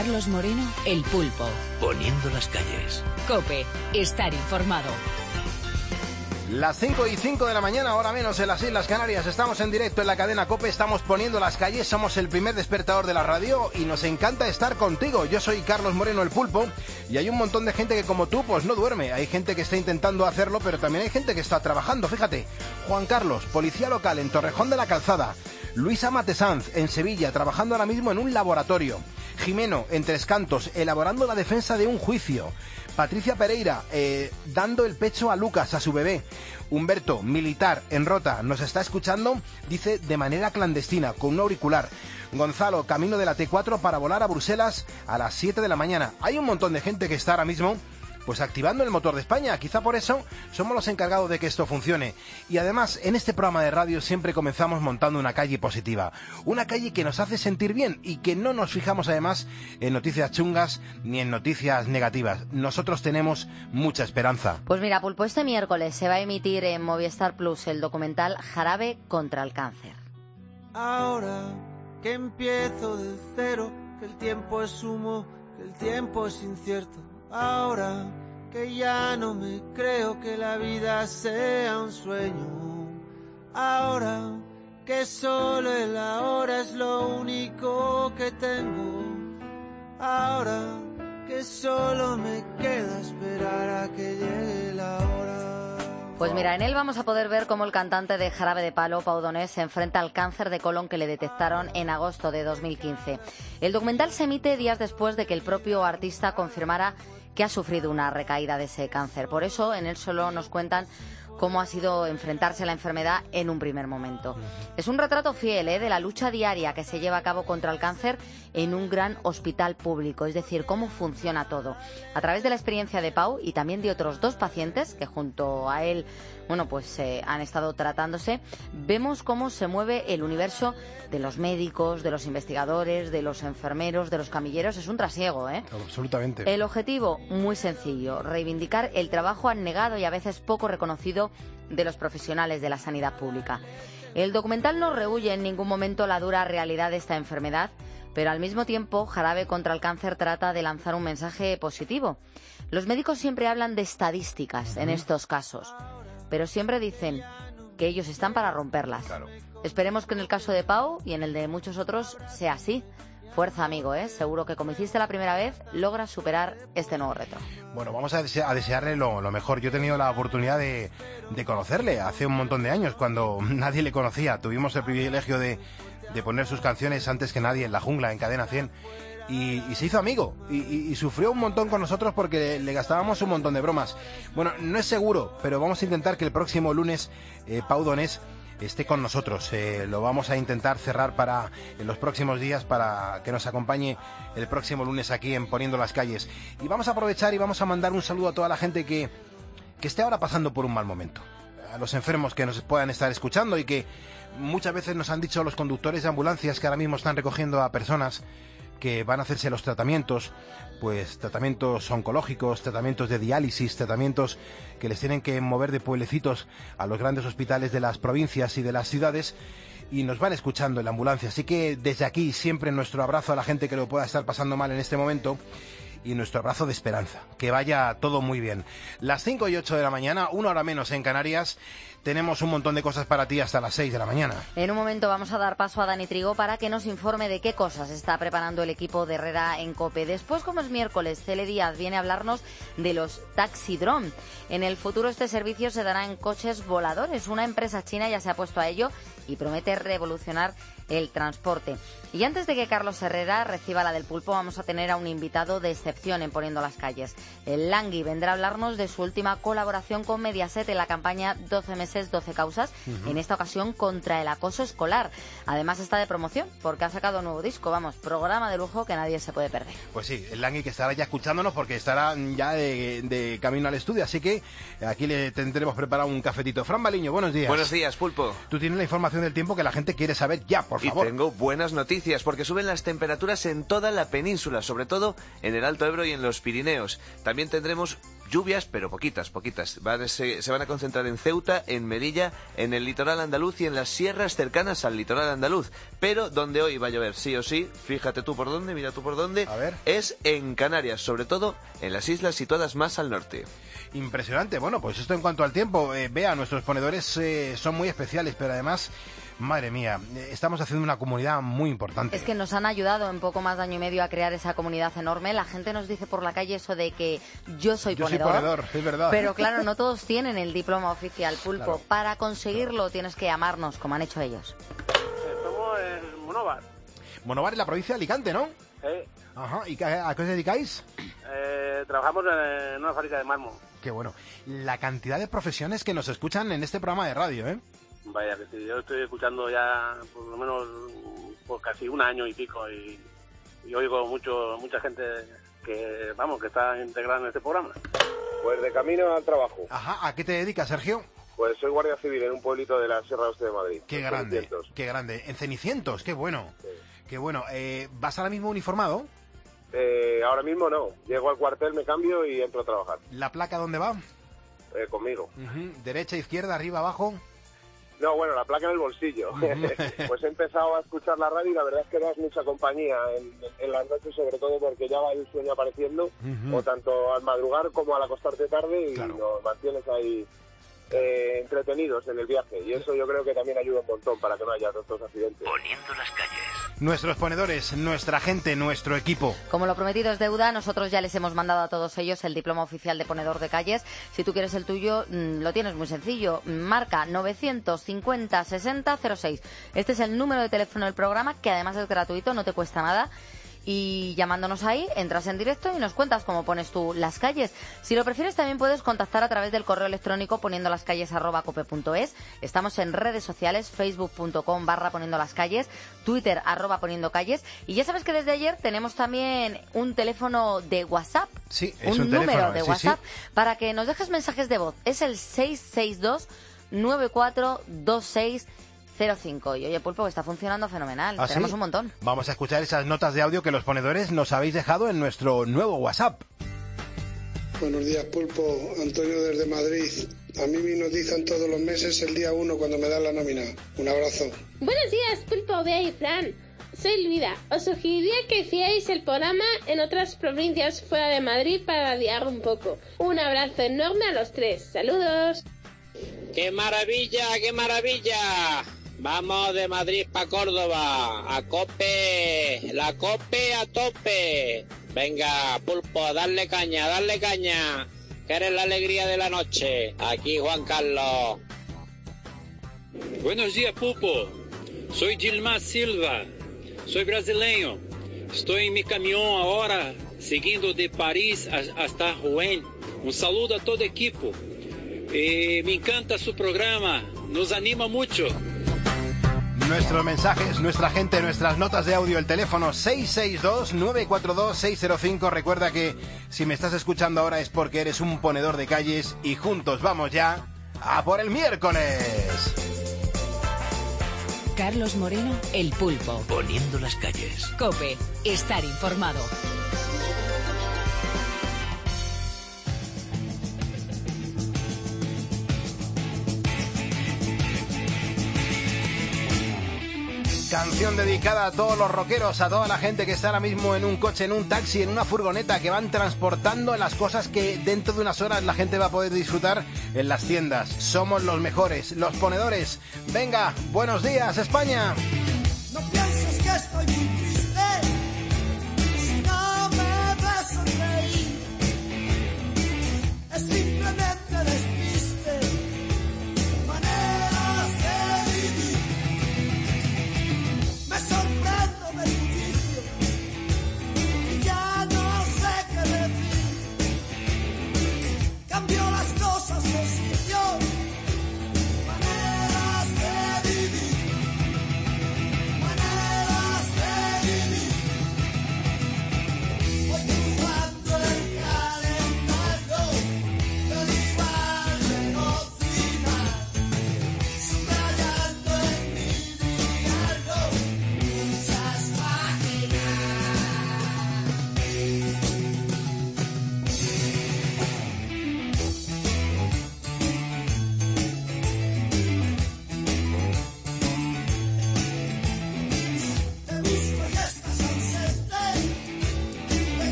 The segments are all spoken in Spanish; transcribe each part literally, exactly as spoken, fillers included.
Carlos Moreno, El Pulpo. Poniendo las calles. COPE, estar informado. Las cinco y cinco de la mañana, hora menos en las Islas Canarias. Estamos en directo en la cadena COPE, estamos poniendo las calles, somos el primer despertador de la radio y nos encanta estar contigo. Yo soy Carlos Moreno, El Pulpo, y hay un montón de gente que como tú pues no duerme. Hay gente que está intentando hacerlo, pero también hay gente que está trabajando. Fíjate, Juan Carlos, policía local en Torrejón de la Calzada. Luisa Matesanz, en Sevilla, trabajando ahora mismo en un laboratorio. Jimeno, en Tres Cantos, elaborando la defensa de un juicio. Patricia Pereira, eh, dando el pecho a Lucas, a su bebé. Humberto, militar, en Rota, nos está escuchando, dice, de manera clandestina, con un auricular. Gonzalo, camino de la T cuatro para volar a Bruselas a las siete de la mañana. Hay un montón de gente que está ahora mismo pues activando el motor de España. Quizá por eso somos los encargados de que esto funcione. Y además, en este programa de radio siempre comenzamos montando una calle positiva. Una calle que nos hace sentir bien y que no nos fijamos además en noticias chungas ni en noticias negativas. Nosotros tenemos mucha esperanza. Pues mira, Pulpo, este miércoles se va a emitir en Movistar Plus el documental Jarabe contra el cáncer. Ahora que empiezo de cero, que el tiempo es humo, que el tiempo es incierto. Ahora que ya no me creo que la vida sea un sueño. Ahora que solo el ahora es lo único que tengo. Ahora que solo me queda esperar a que llegue la hora. Pues mira, en él vamos a poder ver cómo el cantante de Jarabe de Palo, Pau Donés, se enfrenta al cáncer de colon que le detectaron en agosto de dos mil quince. El documental se emite días después de que el propio artista confirmara que ha sufrido una recaída de ese cáncer. Por eso, en él solo nos cuentan cómo ha sido enfrentarse a la enfermedad en un primer momento. Es un retrato fiel ¿eh? de la lucha diaria que se lleva a cabo contra el cáncer en un gran hospital público, es decir, cómo funciona todo. A través de la experiencia de Pau y también de otros dos pacientes que junto a él bueno, pues eh, han estado tratándose, vemos cómo se mueve el universo de los médicos, de los investigadores, de los enfermeros, de los camilleros. Es un trasiego, ¿eh? Absolutamente. El objetivo, muy sencillo, reivindicar el trabajo abnegado y a veces poco reconocido de los profesionales de la sanidad pública. El documental no rehúye en ningún momento la dura realidad de esta enfermedad, pero al mismo tiempo, Jarabe contra el cáncer trata de lanzar un mensaje positivo. Los médicos siempre hablan de estadísticas en estos casos, pero siempre dicen que ellos están para romperlas. Claro. Esperemos que en el caso de Pau y en el de muchos otros sea así. Fuerza, amigo, ¿eh? Seguro que como hiciste la primera vez, logras superar este nuevo reto. Bueno, vamos a, dese- a desearle lo, lo mejor. Yo he tenido la oportunidad de, de conocerle hace un montón de años, cuando nadie le conocía. Tuvimos el privilegio de, de poner sus canciones antes que nadie en La Jungla, en Cadena cien. Y, y se hizo amigo y, y, y sufrió un montón con nosotros porque le gastábamos un montón de bromas. Bueno, no es seguro, pero vamos a intentar que el próximo lunes eh, Pau Donés esté con nosotros. Eh, lo vamos a intentar cerrar para en los próximos días para que nos acompañe el próximo lunes aquí en Poniendo las Calles. Y vamos a aprovechar y vamos a mandar un saludo a toda la gente que, que esté ahora pasando por un mal momento. A los enfermos que nos puedan estar escuchando y que muchas veces nos han dicho los conductores de ambulancias que ahora mismo están recogiendo a personas que van a hacerse los tratamientos, pues tratamientos oncológicos, tratamientos de diálisis, tratamientos que les tienen que mover de pueblecitos a los grandes hospitales de las provincias y de las ciudades, y nos van escuchando en la ambulancia. Así que desde aquí siempre nuestro abrazo a la gente que lo pueda estar pasando mal en este momento y nuestro abrazo de esperanza. Que vaya todo muy bien. Las cinco y ocho de la mañana, una hora menos en Canarias. Tenemos un montón de cosas para ti hasta las seis de la mañana. En un momento vamos a dar paso a Dani Trigo para que nos informe de qué cosas está preparando el equipo de Herrera en COPE. Después, como es miércoles, Cele Díaz viene a hablarnos de los taxidrome. En el futuro este servicio se dará en coches voladores. Una empresa china ya se ha puesto a ello y promete revolucionar el transporte. Y antes de que Carlos Herrera reciba la del Pulpo, vamos a tener a un invitado de excepción en Poniendo las Calles. El Langui vendrá a hablarnos de su última colaboración con Mediaset en la campaña doce meses, doce causas, uh-huh. en esta ocasión contra el acoso escolar. Además está de promoción porque ha sacado un nuevo disco, vamos, programa de lujo que nadie se puede perder. Pues sí, el Langui que estará ya escuchándonos porque estará ya de, de camino al estudio, así que aquí le tendremos preparado un cafetito. Fran Baliño, buenos días. Buenos días, Pulpo. Tú tienes la información del tiempo que la gente quiere saber ya, por favor. Y tengo buenas noticias porque suben las temperaturas en toda la península, sobre todo en el Alto Ebro y en los Pirineos. También tendremos lluvias, pero poquitas, poquitas. Van, se, se van a concentrar en Ceuta, en Melilla, en el litoral andaluz y en las sierras cercanas al litoral andaluz. Pero donde hoy va a llover sí o sí, fíjate tú por dónde, mira tú por dónde, a ver. Es en Canarias, sobre todo en las islas situadas más al norte. Impresionante. Bueno, pues esto en cuanto al tiempo. Eh, vea, nuestros ponedores eh, son muy especiales, pero además, madre mía, eh, estamos haciendo una comunidad muy importante. Es que nos han ayudado en poco más de año y medio a crear esa comunidad enorme. La gente nos dice por la calle eso de que yo soy yo ponedor. Soy ponedor, es verdad. Pero claro, no todos tienen el diploma oficial, Pulpo. Claro. Para conseguirlo claro. tienes que llamarnos, como han hecho ellos. Somos en Monóvar. Monóvar en la provincia de Alicante, ¿no? Sí. Ajá. ¿Y a qué os dedicáis? Eh, trabajamos en una fábrica de mármol. Qué bueno. La cantidad de profesiones que nos escuchan en este programa de radio, ¿eh? Vaya que sí, yo estoy escuchando ya por lo menos por casi un año y pico y, y oigo mucho mucha gente que, vamos, que está integrada en este programa. Pues de camino al trabajo. Ajá, ¿a qué te dedicas, Sergio? Pues soy guardia civil en un pueblito de la Sierra Oeste de Madrid. Qué grande, Cenicientos. Qué grande. En Cenicientos, qué bueno. Sí. Qué bueno. Eh, ¿Vas ahora mismo uniformado? Eh, ahora mismo no. Llego al cuartel, me cambio y entro a trabajar. ¿La placa dónde va? Eh, conmigo. Uh-huh. ¿Derecha, izquierda, arriba, abajo? No, bueno, la placa en el bolsillo. Uh-huh. Pues he empezado a escuchar la radio y la verdad es que das mucha compañía en, en las noches, sobre todo porque ya va el sueño apareciendo, uh-huh. o tanto al madrugar como al acostarte tarde, y claro. nos mantienes ahí eh, entretenidos en el viaje. Y eso yo creo que también ayuda un montón para que no haya tantos accidentes. Poniendo las calles. Nuestros ponedores, nuestra gente, nuestro equipo. Como lo prometido es deuda, nosotros ya les hemos mandado a todos ellos el diploma oficial de ponedor de calles. Si tú quieres el tuyo, lo tienes muy sencillo. Marca novecientos cincuenta sesenta cero seis. Este es el número de teléfono del programa, que además es gratuito, no te cuesta nada. Y llamándonos ahí, entras en directo y nos cuentas cómo pones tú las calles. Si lo prefieres, también puedes contactar a través del correo electrónico poniendo las calles arroba cope punto es. Estamos en redes sociales, facebook punto com barra poniendo las calles, twitter arroba poniendo calles. Y ya sabes que desde ayer tenemos también un teléfono de WhatsApp. Sí, es un, un número teléfono, de sí, WhatsApp sí. para que nos dejes mensajes de voz. Es el seis seis dos nueve cuatro dos seis cero cinco. Y oye, Pulpo, que está funcionando fenomenal. ¿Ah, Tenemos sí? un montón. Vamos a escuchar esas notas de audio que los ponedores nos habéis dejado en nuestro nuevo WhatsApp. Buenos días, Pulpo. Antonio desde Madrid. A mí me notizan todos los meses el día uno cuando me dan la nómina. Un abrazo. Buenos días, Pulpo, Bea y Fran. Soy Luida. Os sugeriría que hicierais el programa en otras provincias fuera de Madrid para radiar un poco. Un abrazo enorme a los tres. Saludos. ¡Qué maravilla, qué maravilla! Vamos de Madrid para Córdoba, a Cope, la Cope a tope. Venga, Pulpo, darle caña, darle caña, que eres la alegría de la noche. Aquí Juan Carlos. Buenos días, Pulpo. Soy Gilmar Silva, soy brasileño. Estoy en mi camión ahora, siguiendo de París hasta Rouen. Un saludo a todo el equipo. Eh, me encanta su programa, nos anima mucho. Nuestros mensajes, nuestra gente, nuestras notas de audio, el teléfono seis seis dos nueve cuatro dos seis cero cinco. Recuerda que si me estás escuchando ahora es porque eres un ponedor de calles y juntos vamos ya a por el miércoles. Carlos Moreno, El Pulpo. Poniendo las calles. COPE, estar informado. Canción dedicada a todos los rockeros, a toda la gente que está ahora mismo en un coche, en un taxi, en una furgoneta, que van transportando las cosas que dentro de unas horas la gente va a poder disfrutar en las tiendas. Somos los mejores, los ponedores. Venga, buenos días, España. No pienses que estoy muy triste, si no me ves sonreír. Es simplemente despiste, maneras de vivir. Me sorprendo de tu vicio y ya no sé qué decir. Cambio las cosas de sitio, maneras de vivir, maneras de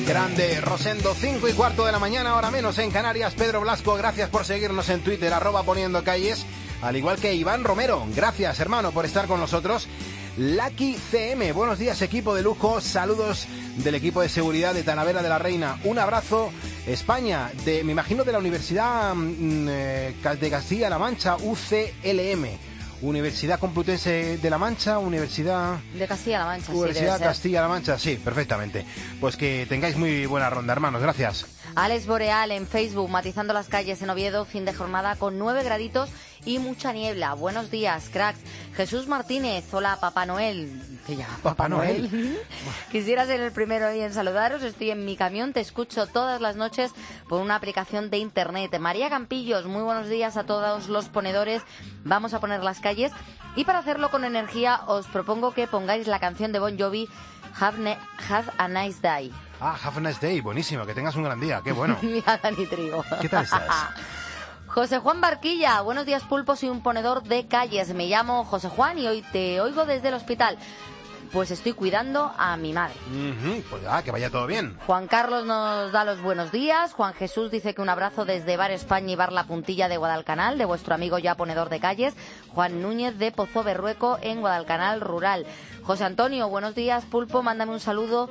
Grande Rosendo, cinco y cuarto de la mañana, hora menos en Canarias. Pedro Blasco, gracias por seguirnos en Twitter, arroba poniendo calles. Al igual que Iván Romero, gracias hermano por estar con nosotros. Lucky C M, buenos días equipo de lujo, saludos del equipo de seguridad de Talavera de la Reina. Un abrazo, España, de, me imagino de la Universidad mm, eh, de Castilla-La Mancha, U C L M. Universidad Complutense de La Mancha, Universidad... De Castilla-La Mancha, Universidad sí, Castilla-La Mancha, sí, perfectamente. Pues que tengáis muy buena ronda, hermanos, gracias. Alex Boreal en Facebook, matizando las calles en Oviedo, fin de jornada con nueve graditos y mucha niebla. Buenos días, cracks. Jesús Martínez, hola, Papá Noel. ¿Qué ya? Papá, Papá Noel. Noel. Quisiera ser el primero hoy en saludaros. Estoy en mi camión, te escucho todas las noches por una aplicación de internet. María Campillos, muy buenos días a todos los ponedores. Vamos a poner las calles y para hacerlo con energía os propongo que pongáis la canción de Bon Jovi, Have, ne- Have a Nice Day. Ah, Have a Nice Day, buenísimo, que tengas un gran día, qué bueno. Mira, Dani Trigo. ¿Qué tal estás? José Juan Barquilla, buenos días pulpo, soy un ponedor de calles. Me llamo José Juan y hoy te oigo desde el hospital. Pues estoy cuidando a mi madre. Uh-huh, pues ah, que vaya todo bien. Juan Carlos nos da los buenos días. Juan Jesús dice que un abrazo desde Bar España y Bar La Puntilla de Guadalcanal, de vuestro amigo ya ponedor de calles. Juan Núñez de Pozo Berrueco en Guadalcanal Rural. José Antonio, buenos días pulpo, mándame un saludo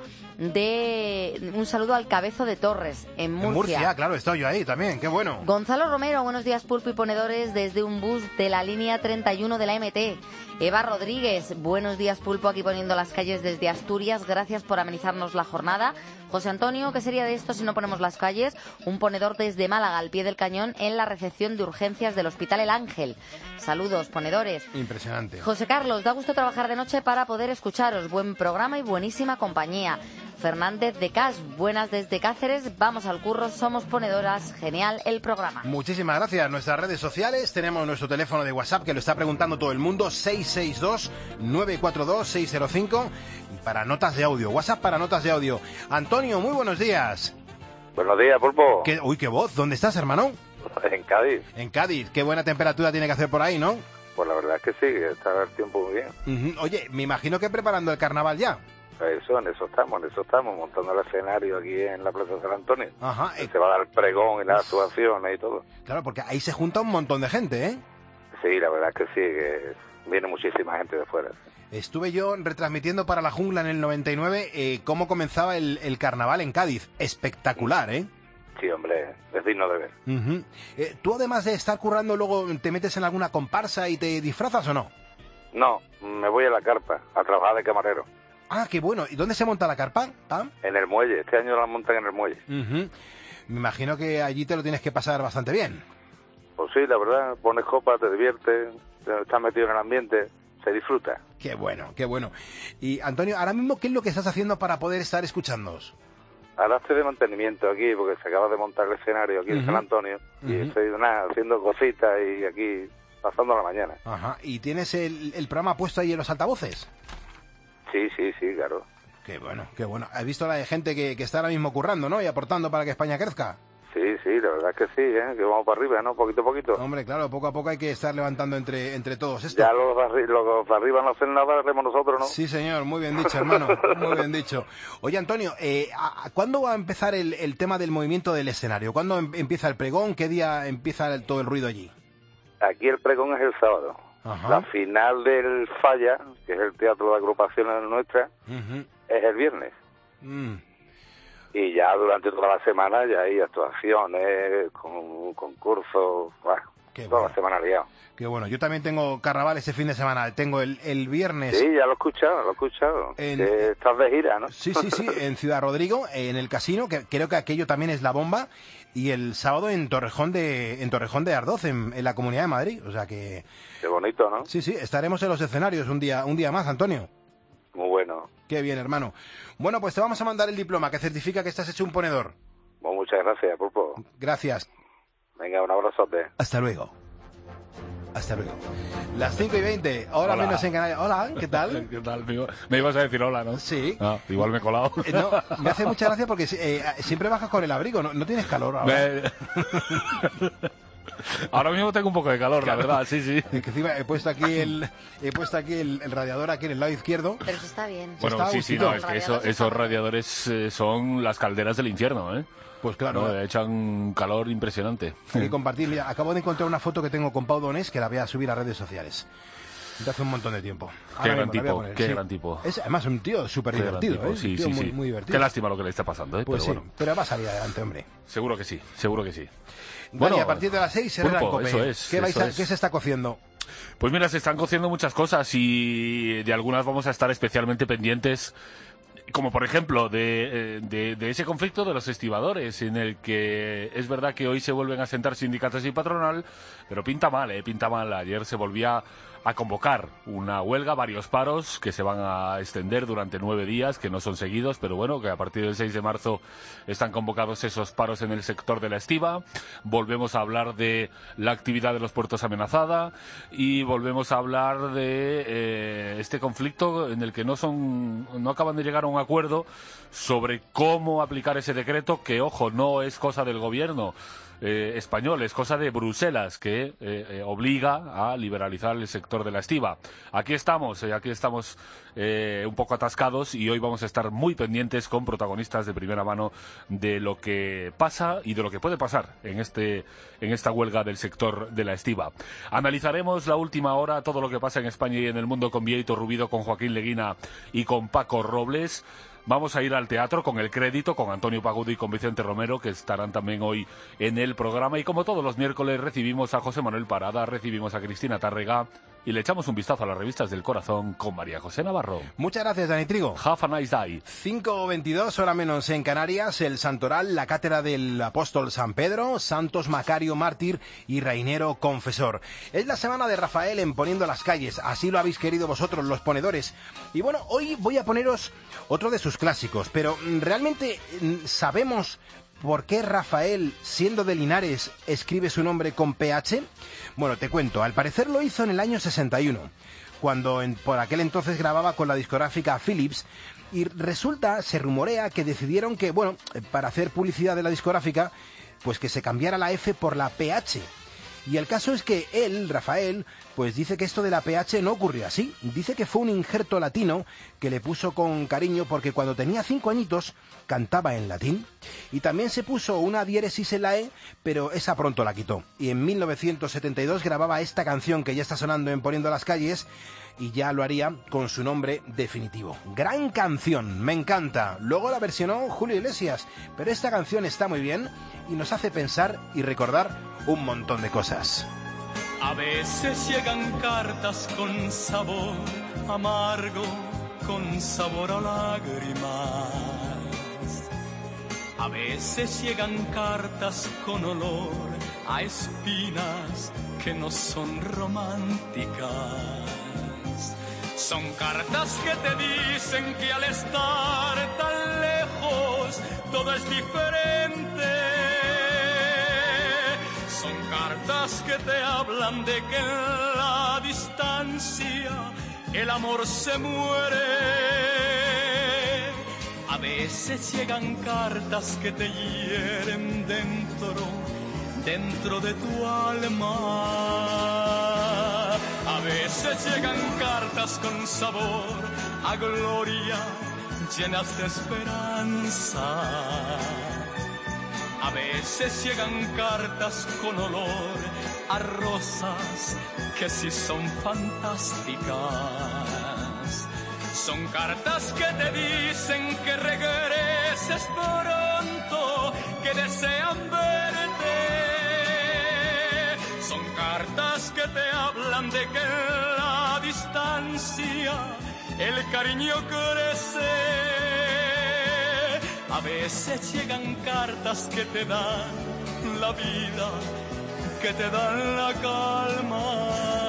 de un saludo al Cabezo de Torres en Murcia. En Murcia, claro, estoy yo ahí también, qué bueno. Gonzalo Romero, buenos días pulpo y ponedores desde un bus de la línea treinta y uno de la M T. Eva Rodríguez, buenos días pulpo, aquí poniendo las calles desde Asturias, gracias por amenizarnos la jornada. José Antonio, ¿qué sería de esto si no ponemos las calles? Un ponedor desde Málaga, al pie del cañón, en la recepción de urgencias del Hospital El Ángel. Saludos, ponedores. Impresionante. José Carlos, da gusto trabajar de noche para poder escucharos. Buen programa y buenísima compañía. Fernández de Cas, buenas desde Cáceres, vamos al curro, somos ponedoras, genial el programa. Muchísimas gracias. Nuestras redes sociales, tenemos nuestro teléfono de WhatsApp que lo está preguntando todo el mundo, seis seis dos, nueve cuatro dos, seis cero cinco, y para notas de audio, WhatsApp para notas de audio. Antonio, muy buenos días. Buenos días, pulpo. ¿Qué? Uy, qué voz, ¿dónde estás, hermano? En Cádiz. En Cádiz, qué buena temperatura tiene que hacer por ahí, ¿no? Pues la verdad es que sí, que está el tiempo muy bien. Uh-huh. Oye, me imagino que preparando el carnaval ya. Eso, en eso estamos, en eso estamos, montando el escenario aquí en la Plaza de San Antonio. Ajá. Eh. Se va a dar el pregón y las actuaciones y todo. Claro, porque ahí se junta un montón de gente, ¿eh? Sí, la verdad es que sí, que viene muchísima gente de fuera. Estuve yo retransmitiendo para La Jungla en el noventa y nueve eh, cómo comenzaba el, el carnaval en Cádiz. Espectacular, ¿eh? Sí, hombre, es digno de ver. Uh-huh. eh, ¿Tú además de estar currando luego te metes en alguna comparsa y te disfrazas o no? No, me voy a la carpa a trabajar de camarero. Ah, qué bueno. ¿Y dónde se monta la carpa? ¿Ah? En el muelle. Este año la montan en el muelle. Uh-huh. Me imagino que allí te lo tienes que pasar bastante bien. Pues sí, la verdad. Pones copa, te diviertes, estás metido en el ambiente, se disfruta. Qué bueno, qué bueno. Y Antonio, ahora mismo, ¿qué es lo que estás haciendo para poder estar escuchándonos? Ahora estoy de mantenimiento aquí, porque se acaba de montar el escenario aquí uh-huh. en San Antonio. Uh-huh. Y estoy nada, haciendo cositas y aquí pasando la mañana. Ajá. ¿Y tienes el, el programa puesto ahí en los altavoces? Sí, sí, sí, claro. Qué bueno, qué bueno. ¿Has visto la de gente que, que está ahora mismo currando, ¿no? Y aportando para que España crezca. Sí, sí, la verdad es que sí, ¿eh? Que vamos para arriba, ¿no? Poquito a poquito. Hombre, claro, poco a poco hay que estar levantando entre, entre todos esto. Ya los de, arri- los de arriba no hacen nada, haremos nosotros, ¿no? Sí, señor, muy bien dicho, hermano, muy bien dicho. Oye, Antonio, eh, ¿a, ¿cuándo va a empezar el, el tema del movimiento del escenario? ¿Cuándo em- empieza el pregón? ¿Qué día empieza el, todo el ruido allí? Aquí el pregón es el sábado. Ajá. La final del Falla, que es el teatro de agrupaciones nuestra, uh-huh. es el viernes. Mm. Y ya durante toda la semana ya hay actuaciones, con, concursos, bueno, Qué toda bueno. la semana liado. Qué bueno, yo también tengo carnaval ese fin de semana, tengo el, el viernes. Sí, ya lo he escuchado, lo he escuchado. En... Que estás de gira, ¿no? Sí, sí, sí, en Ciudad Rodrigo, en el casino, que creo que aquello también es la bomba, y el sábado en Torrejón de en Torrejón de Ardoz, en, en la Comunidad de Madrid, o sea que... Qué bonito, ¿no? Sí, sí, estaremos en los escenarios un día, un día más, Antonio. Muy bueno. Qué bien, hermano. Bueno, pues te vamos a mandar el diploma que certifica que estás hecho un ponedor. Bueno, muchas gracias, Pulpo. Gracias. Venga, un abrazote. Hasta luego. Hasta luego. Las cinco y veinte, ahora menos en Canarias. Hola, ¿qué tal? ¿Qué tal? Me, me ibas a decir hola, ¿no? Sí. Ah, igual me he colado. Eh, no, me hace mucha gracia porque eh, siempre bajas con el abrigo, ¿no, no tienes calor ahora? Me... Ahora mismo tengo un poco de calor, Claro. la verdad, sí, sí. Que encima he puesto aquí el he puesto aquí el, el radiador aquí en el lado izquierdo. Pero eso está bien. Bueno, Está sí, sí, gustito. no, es que eso- esos radiadores eh, son las calderas del infierno, ¿eh? Pues claro. No, echan un calor impresionante. Hay que compartir. Mira, acabo de encontrar una foto que tengo con Pau Donés que la voy a subir a redes sociales. De hace un montón de tiempo. Qué Ahora gran mismo la voy a tipo, poner, qué sí. gran tipo. Es además un tío súper Qué gran divertido, tipo, ¿eh? sí, Un tío sí, muy, sí. muy divertido. Qué lástima lo que le está pasando, ¿eh? Pues Pero sí, bueno, pero va a salir adelante, hombre. seguro que sí, seguro que sí. Dani, a partir de las seis, Herrera en Pulpo, Cope. eso es, ¿Qué, vais eso a- es. ¿Qué se está cociendo? Pues mira, se están cociendo muchas cosas y de algunas vamos a estar especialmente pendientes, como por ejemplo de, eh, de, de ese conflicto de los estibadores, en el que es verdad que hoy se vuelven a sentar sindicatos y patronal, pero pinta mal, ¿eh? Pinta mal. Ayer se volvía a convocar una huelga, varios paros que se van a extender durante nueve días, que no son seguidos, pero bueno, que a partir del seis de marzo están convocados esos paros en el sector de la estiba. Volvemos a hablar de la actividad de los puertos amenazada y volvemos a hablar de eh, este conflicto en el que no son, no acaban de llegar a un acuerdo sobre cómo aplicar ese decreto, que ojo, no es cosa del gobierno Eh, español, es cosa de Bruselas, que eh, eh, obliga a liberalizar el sector de la estiba. Aquí estamos, eh, aquí estamos eh, un poco atascados y hoy vamos a estar muy pendientes con protagonistas de primera mano de lo que pasa y de lo que puede pasar en este en esta huelga del sector de la estiba. Analizaremos la última hora, todo lo que pasa en España y en el mundo con Vieito Rubido, con Joaquín Leguina y con Paco Robles. Vamos a ir al teatro con El Crédito, con Antonio Pagudo y con Vicente Romero, que estarán también hoy en el programa. Y como todos los miércoles recibimos a José Manuel Parada, recibimos a Cristina Tárrega y le echamos un vistazo a las revistas del corazón con María José Navarro. Muchas gracias, Dani Trigo. Have a nice day. cinco veintidós, hora menos en Canarias, el Santoral, la cátedra del apóstol San Pedro, Santos Macario Mártir y Rainero Confesor. Es la semana de Rafael en Poniendo las Calles, así lo habéis querido vosotros, los ponedores. Y bueno, hoy voy a poneros otro de sus clásicos, pero ¿realmente sabemos por qué Rafael, siendo de Linares, escribe su nombre con P H? Bueno, te cuento, al parecer lo hizo en el año sesenta y uno, cuando en, por aquel entonces grababa con la discográfica Philips, y resulta, se rumorea que decidieron que, bueno, para hacer publicidad de la discográfica, pues que se cambiara la F por la P H. Y el caso es que él, Rafael, pues dice que esto de la P H no ocurrió así. Dice que fue un injerto latino que le puso con cariño porque cuando tenía cinco añitos cantaba en latín. Y también se puso una diéresis en la E, pero esa pronto la quitó. Y en mil novecientos setenta y dos grababa esta canción que ya está sonando en Poniendo las Calles, y ya lo haría con su nombre definitivo. Gran canción, me encanta. Luego la versionó Julio Iglesias, pero esta canción está muy bien y nos hace pensar y recordar un montón de cosas. A veces llegan cartas con sabor amargo, con sabor a lágrimas. A veces llegan cartas con olor a espinas que no son románticas. Son cartas que te dicen que al estar tan lejos todo es diferente. Son cartas que te hablan de que en la distancia el amor se muere. A veces llegan cartas que te hieren dentro, dentro de tu alma. A veces llegan cartas con sabor a gloria, llenas de esperanza. A veces llegan cartas con olor a rosas que sí son fantásticas. Son cartas que te dicen que regreses pronto, que desean verte. Son cartas que te hablan de que en la distancia el cariño crece. A veces llegan cartas que te dan la vida, que te dan la calma.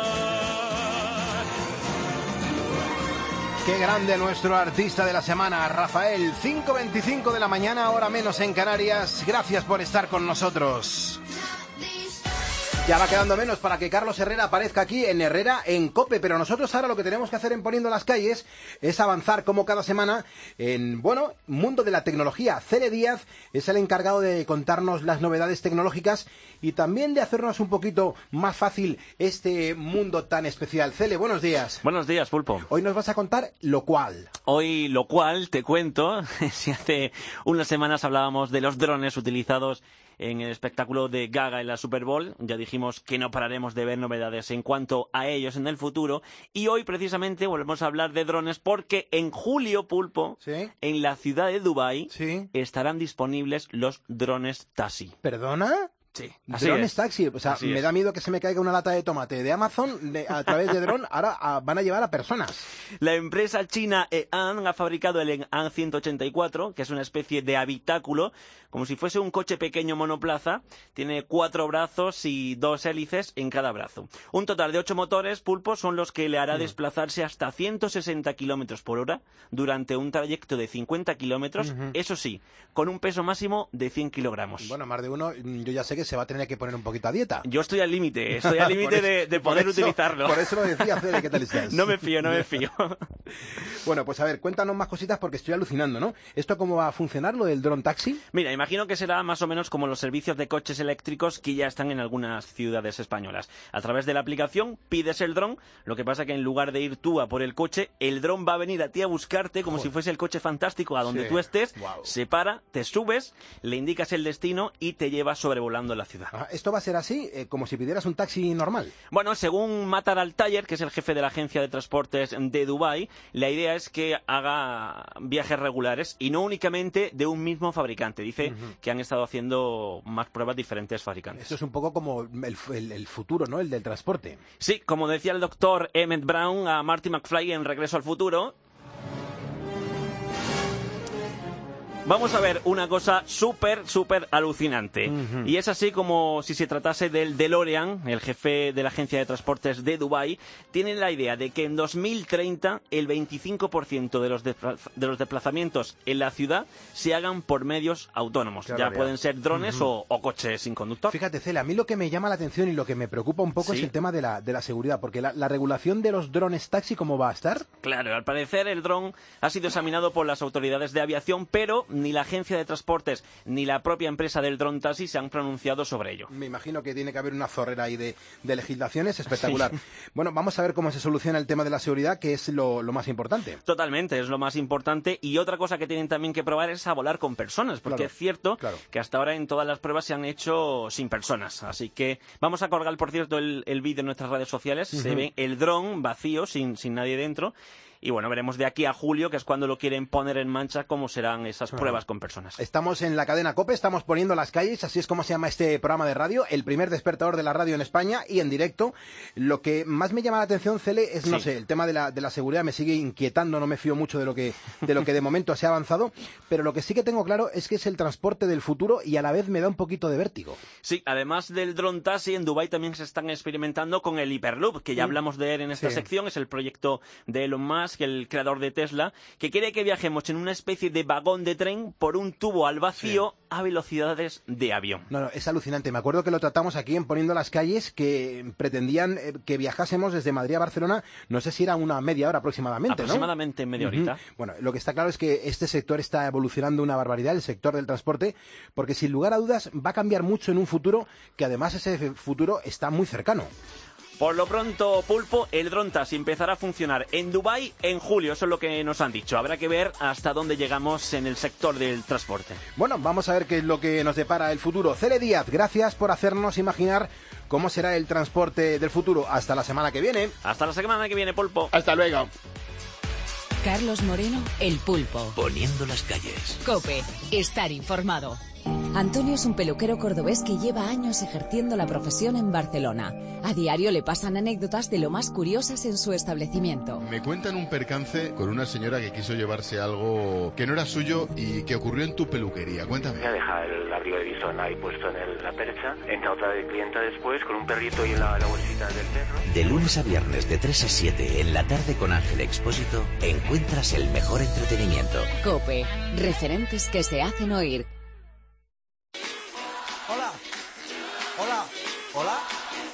Qué grande nuestro artista de la semana, Rafael. cinco veinticinco de la mañana, hora menos en Canarias. Gracias por estar con nosotros. Ya va quedando menos para que Carlos Herrera aparezca aquí en Herrera en COPE, pero nosotros ahora lo que tenemos que hacer en Poniendo las Calles es avanzar como cada semana en, bueno, mundo de la tecnología. Cele Díaz es el encargado de contarnos las novedades tecnológicas y también de hacernos un poquito más fácil este mundo tan especial. Cele, buenos días. Buenos días, Pulpo. Hoy nos vas a contar lo cual. Hoy lo cual te cuento, si hace unas semanas hablábamos de los drones utilizados en el espectáculo de Gaga en la Super Bowl, ya dijimos que no pararemos de ver novedades en cuanto a ellos en el futuro, y hoy precisamente volvemos a hablar de drones porque en julio, Pulpo, ¿sí?, en la ciudad de Dubái, ¿sí?, estarán disponibles los drones taxi. ¿Perdona? Sí, drones taxi, o sea, así me es. Da miedo que se me caiga una lata de tomate de Amazon de, a través de dron, ahora a, van a llevar a personas. La empresa china E A N ha fabricado el E A N ciento ochenta y cuatro, que es una especie de habitáculo, como si fuese un coche pequeño monoplaza, tiene cuatro brazos y dos hélices en cada brazo. Un total de ocho motores, Pulpo, son los que le hará mm. desplazarse hasta ciento sesenta kilómetros por hora durante un trayecto de cincuenta kilómetros, uh-huh. eso sí, con un peso máximo de cien kilogramos. Bueno, más de uno, yo ya sé que se va a tener que poner un poquito a dieta. Yo estoy al límite, estoy al límite de, de poder eso, utilizarlo. Por eso lo decía, Fede, ¿qué tal estás? No me fío, no me fío. Bueno, pues a ver, cuéntanos más cositas porque estoy alucinando, ¿no? ¿Esto cómo va a funcionar, lo del dron taxi? Mira, imagino que será más o menos como los servicios de coches eléctricos que ya están en algunas ciudades españolas. A través de la aplicación pides el dron, lo que pasa que en lugar de ir tú a por el coche, el dron va a venir a ti a buscarte como Joder. si fuese el coche fantástico a donde sí. tú estés, wow. se para, te subes, le indicas el destino y te lleva sobrevolando la ciudad. Ah, ¿esto va a ser así, eh, como si pidieras un taxi normal? Bueno, según Matar Al-Tayer, que es el jefe de la agencia de transportes de Dubái, la idea es que haga viajes regulares y no únicamente de un mismo fabricante. Dice uh-huh. que han estado haciendo más pruebas diferentes fabricantes. Esto es un poco como el, el, el futuro, ¿no? El del transporte. Sí, como decía el doctor Emmett Brown a Marty McFly en Regreso al Futuro. Vamos a ver una cosa súper, súper alucinante. Uh-huh. Y es así como si se tratase del DeLorean, el jefe de la agencia de transportes de Dubái, tiene la idea de que en dos mil treinta el veinticinco por ciento de los, de, de los desplazamientos en la ciudad se hagan por medios autónomos. Qué ya realidad. Pueden ser drones uh-huh. o, o coches sin conductor. Fíjate, Cela, a mí lo que me llama la atención y lo que me preocupa un poco ¿Sí? es el tema de la, de la seguridad, porque la, la regulación de los drones taxi, ¿cómo va a estar? Claro, al parecer el dron ha sido examinado por las autoridades de aviación, pero ni la agencia de transportes ni la propia empresa del dron taxi se han pronunciado sobre ello. Me imagino que tiene que haber una zorrera ahí de, de legislaciones espectacular. Sí. Bueno, vamos a ver cómo se soluciona el tema de la seguridad, que es lo, lo más importante. Totalmente, es lo más importante. Y otra cosa que tienen también que probar es a volar con personas, porque claro, es cierto claro. que hasta ahora en todas las pruebas se han hecho sin personas. Así que vamos a colgar, por cierto, el, el vídeo en nuestras redes sociales. Uh-huh. Se ve el dron vacío, sin, sin nadie dentro. Y bueno, veremos de aquí a julio, que es cuando lo quieren poner en marcha, cómo serán esas pruebas uh-huh. con personas. Estamos en la cadena COPE, estamos poniendo las calles, así es como se llama este programa de radio, el primer despertador de la radio en España y en directo. Lo que más me llama la atención, Cele, es, no sí. sé, el tema de la, de la seguridad me sigue inquietando, no me fío mucho de lo que de lo que de momento se ha avanzado, pero lo que sí que tengo claro es que es el transporte del futuro y a la vez me da un poquito de vértigo. Sí, además del dron taxi, en Dubái también se están experimentando con el Hyperloop, que ya mm. hablamos de él en esta sí. sección, es el proyecto de Elon Musk, el creador de Tesla, que quiere que viajemos en una especie de vagón de tren por un tubo al vacío sí. a velocidades de avión. No, no, es alucinante. Me acuerdo que lo tratamos aquí en Poniendo las Calles, que pretendían eh, que viajásemos desde Madrid a Barcelona, no sé si era una media hora aproximadamente, Aproximadamente ¿no? media horita. Uh-huh. Bueno, lo que está claro es que este sector está evolucionando una barbaridad, el sector del transporte, porque sin lugar a dudas va a cambiar mucho en un futuro, que además ese futuro está muy cercano. Por lo pronto, Pulpo, el dron taxi empezará a funcionar en Dubái en julio, eso es lo que nos han dicho. Habrá que ver hasta dónde llegamos en el sector del transporte. Bueno, vamos a ver qué es lo que nos depara el futuro. Cele Díaz, gracias por hacernos imaginar cómo será el transporte del futuro. Hasta la semana que viene. Hasta la semana que viene, Pulpo. Hasta luego. Carlos Moreno, El Pulpo. Poniendo las calles. COPE, estar informado. Antonio es un peluquero cordobés que lleva años ejerciendo la profesión en Barcelona. A diario le pasan anécdotas de lo más curiosas en su establecimiento. Me cuentan un percance con una señora que quiso llevarse algo que no era suyo y que ocurrió en tu peluquería. Cuéntame. Me ha dejado el abrigo de bisón ahí puesto en el, la percha. Entra otra de clienta después con un perrito y la, la bolsita del perro. De lunes a viernes de tres a siete en la tarde con Ángel Expósito encuentras el mejor entretenimiento. COPE, referentes que se hacen oír. Hola, hola, hola,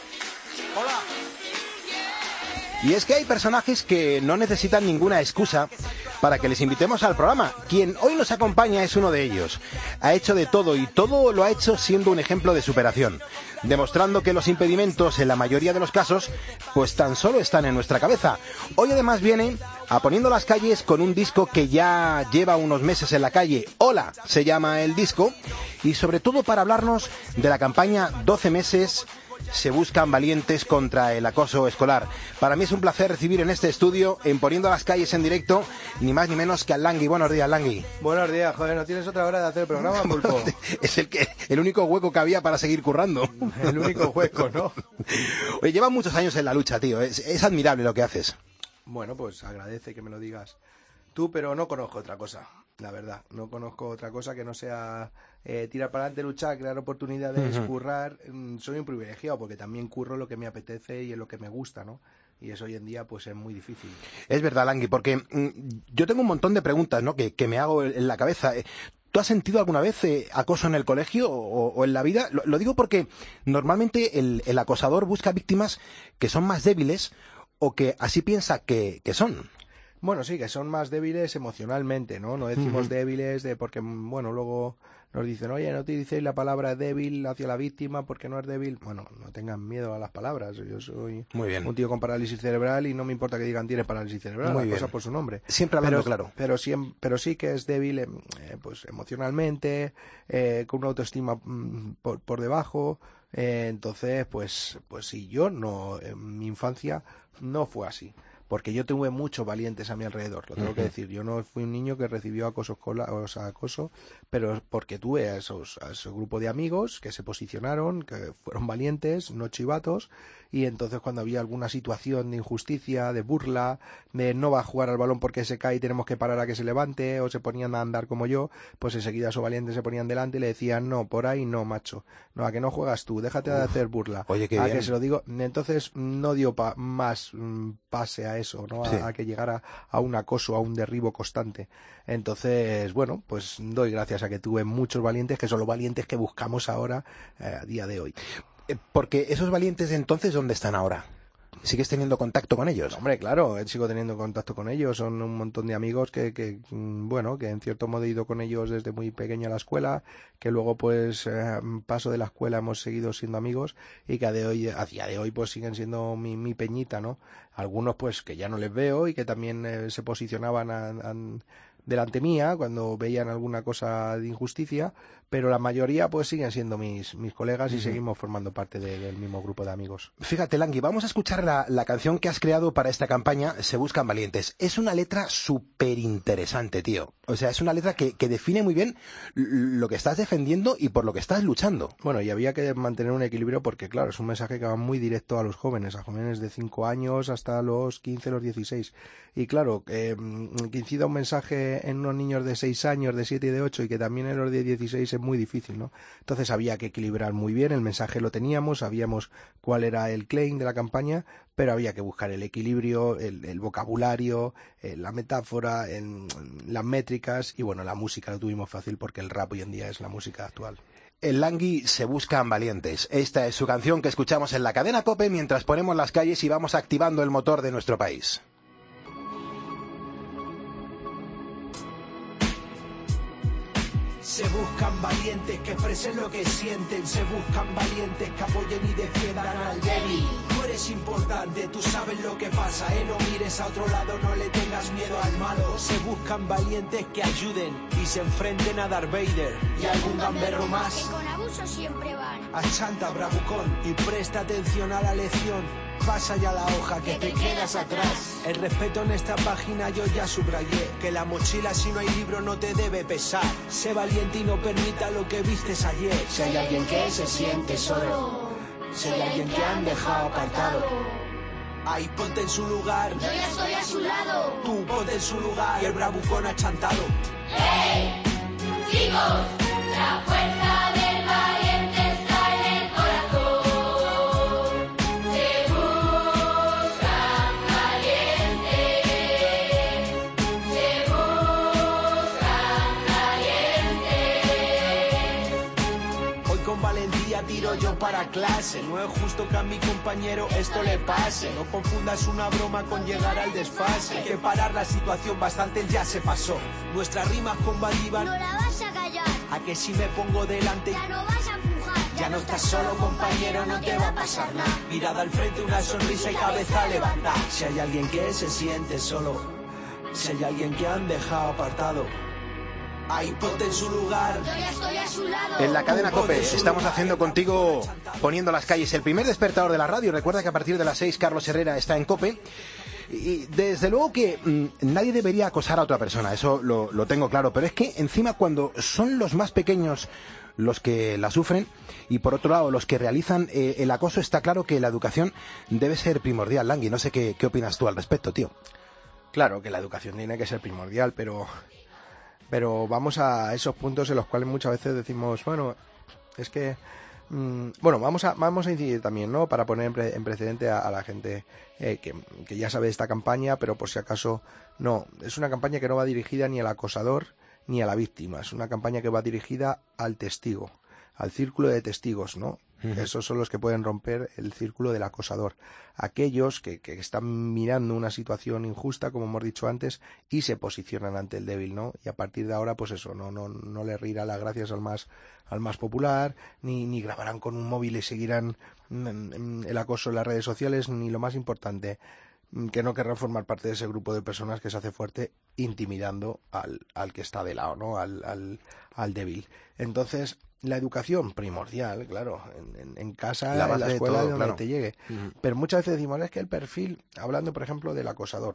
Y es que hay personajes que no necesitan ninguna excusa para que les invitemos al programa. Quien hoy nos acompaña es uno de ellos. Ha hecho de todo y todo lo ha hecho siendo un ejemplo de superación, demostrando que los impedimentos en la mayoría de los casos pues tan solo están en nuestra cabeza. Hoy además viene a Poniendo las calles con un disco que ya lleva unos meses en la calle. Hola, se llama el disco, y sobre todo para hablarnos de la campaña doce meses se buscan valientes contra el acoso escolar. Para mí es un placer recibir en este estudio, en Poniendo las calles en directo, ni más ni menos que al Langui. Buenos días, Langui. Buenos días, joder, ¿no tienes otra hora de hacer el programa, Pulpo? Es el, que, el único hueco que había para seguir currando. El único hueco, ¿no? Oye, llevas muchos años en la lucha, tío. Es, es admirable lo que haces. Bueno, pues agradece que me lo digas tú, pero no conozco otra cosa, la verdad. No conozco otra cosa que no sea eh, tirar para adelante, luchar, crear oportunidades, uh-huh. currar. Soy un privilegiado porque también curro lo que me apetece y en lo que me gusta, ¿no? Y eso hoy en día pues es muy difícil. Es verdad, Langui, porque mm, yo tengo un montón de preguntas, ¿no?, que, que me hago en la cabeza. ¿Tú has sentido alguna vez eh, acoso en el colegio o, o en la vida? Lo, lo digo porque normalmente el, el acosador busca víctimas que son más débiles o que así piensa que, que son. Bueno, sí, que son más débiles emocionalmente, ¿no? No decimos uh-huh. débiles de porque, bueno, luego nos dicen, oye, no utilicéis la palabra débil hacia la víctima porque no es débil. Bueno, no tengan miedo a las palabras. Yo soy Muy bien. un tío con parálisis cerebral y no me importa que digan tiene parálisis cerebral, Muy la bien. cosa por su nombre. Siempre hablando pero, claro. Pero sí, pero sí que es débil eh, pues emocionalmente, eh, con una autoestima mm, por, por debajo. Eh, entonces, pues, pues sí, yo no, en mi infancia no fue así. Porque yo tuve muchos valientes a mi alrededor, lo tengo uh-huh. que decir. Yo no fui un niño que recibió acoso, o sea, acoso, pero porque tuve a esos, a ese grupo de amigos que se posicionaron, que fueron valientes, no chivatos, y entonces cuando había alguna situación de injusticia, de burla, de no va a jugar al balón porque se cae y tenemos que parar a que se levante, o se ponían a andar como yo, pues enseguida esos valientes se ponían delante y le decían, no, por ahí no, macho, no, a que no juegas tú, déjate Uf. de hacer burla. Oye, qué a bien. que se lo digo, entonces no dio pa- más mm, pase a eso, ¿no? A, sí. a que llegara a un acoso, a un derribo constante. Entonces, bueno, pues doy gracias a que tuve muchos valientes, que son los valientes que buscamos ahora, eh, a día de hoy. Porque esos valientes de entonces, ¿dónde están ahora? ¿Sigues teniendo contacto con ellos? Hombre, claro, sigo teniendo contacto con ellos. Son un montón de amigos que, que bueno, que en cierto modo he ido con ellos desde muy pequeño a la escuela, que luego pues eh, paso de la escuela hemos seguido siendo amigos y que a, de hoy, a día de hoy pues siguen siendo mi, mi peñita, ¿no? Algunos pues que ya no les veo y que también eh, se posicionaban a, a, delante mía cuando veían alguna cosa de injusticia, pero la mayoría pues siguen siendo mis, mis colegas y uh-huh. seguimos formando parte de, del mismo grupo de amigos. Fíjate, Langui, vamos a escuchar la, la canción que has creado para esta campaña, Se Buscan Valientes. Es una letra súper interesante, tío. O sea, es una letra que, que define muy bien lo que estás defendiendo y por lo que estás luchando. Bueno, y había que mantener un equilibrio porque, claro, es un mensaje que va muy directo a los jóvenes, a jóvenes de cinco años hasta los quince, los dieciséis. Y claro, eh, que incida un mensaje en unos niños de seis años, de siete y de ocho, y que también en los de dieciséis es muy difícil, ¿no? Entonces había que equilibrar muy bien, el mensaje lo teníamos, sabíamos cuál era el claim de la campaña, pero había que buscar el equilibrio, el, el vocabulario, eh, la metáfora, el, las métricas, y bueno, la música lo tuvimos fácil porque el rap hoy en día es la música actual. El Langui Se Buscan Valientes. Esta es su canción que escuchamos en la cadena COPE mientras ponemos las calles y vamos activando el motor de nuestro país. Se buscan valientes que expresen lo que sienten. Se buscan valientes que apoyen y defiendan al débil. Tú eres importante, tú sabes lo que pasa, eh. No mires a otro lado, no le tengas miedo al malo. Se buscan valientes que ayuden y se enfrenten a Darth Vader y a algún gamberro más. Que con abuso siempre van. Achanta, bravucón, y presta atención a la lección. Pasa ya la hoja que te quedas atrás. El respeto en esta página yo ya subrayé, que la mochila si no hay libro no te debe pesar. Sé valiente y no permita lo que vistes ayer. Si hay alguien que se siente solo, si hay alguien que han dejado apartado, ahí ponte en su lugar. Yo ya estoy a su lado. Tú ponte en su lugar y el bravucón achantado. ¡Hey! Chicos, la fuerza del valiente está en el corazón. Se buscan valientes. Se buscan valientes. Hoy con valentía ya tiro yo para clase. No es justo que a mi compañero esto le pase. No confundas una broma con llegar al desfase. Hay que parar la situación, bastante ya se pasó. Nuestras rimas combatían. No la vas a callar. A que si me pongo delante ya no vas a empujar. Ya no estás solo, compañero, no te va a pasar nada. Mirada al frente, una sonrisa y cabeza levantada. Si hay alguien que se siente solo, si hay alguien que han dejado apartado, ahí ponte en su lugar. Yo ya estoy a su lado. En la cadena COPE estamos haciendo contigo Poniendo las calles, el primer despertador de la radio. Recuerda que a partir de las seis Carlos Herrera está en COPE. Y desde luego que mmm, nadie debería acosar a otra persona, eso lo, lo tengo claro, pero es que encima cuando son los más pequeños los que la sufren y por otro lado los que realizan eh, el acoso, está claro que la educación debe ser primordial. Langui, no sé qué, qué opinas tú al respecto, tío. Claro que la educación tiene que ser primordial, pero pero vamos a esos puntos en los cuales muchas veces decimos, bueno, es que bueno, vamos a vamos a incidir también, ¿no? Para poner en, pre, en precedente a, a la gente eh, que, que ya sabe de esta campaña, pero por si acaso no. Es una campaña que no va dirigida ni al acosador ni a la víctima. Es una campaña que va dirigida al testigo, al círculo de testigos, ¿no? Uh-huh. Esos son los que pueden romper el círculo del acosador. Aquellos que, que están mirando una situación injusta, como hemos dicho antes, y se posicionan ante el débil, ¿no? Y a partir de ahora, pues eso, no, no, no le rirá las gracias al más, al más popular, ni, ni grabarán con un móvil y seguirán mm, el acoso en las redes sociales, ni lo más importante, que no querrán formar parte de ese grupo de personas que se hace fuerte intimidando al, al que está de lado, ¿no? Al, al, al débil. Entonces, la educación primordial, claro, en, en, en casa, la en la escuela, de todo, donde claro. te llegue. Uh-huh. Pero muchas veces decimos, es que el perfil, hablando por ejemplo del acosador,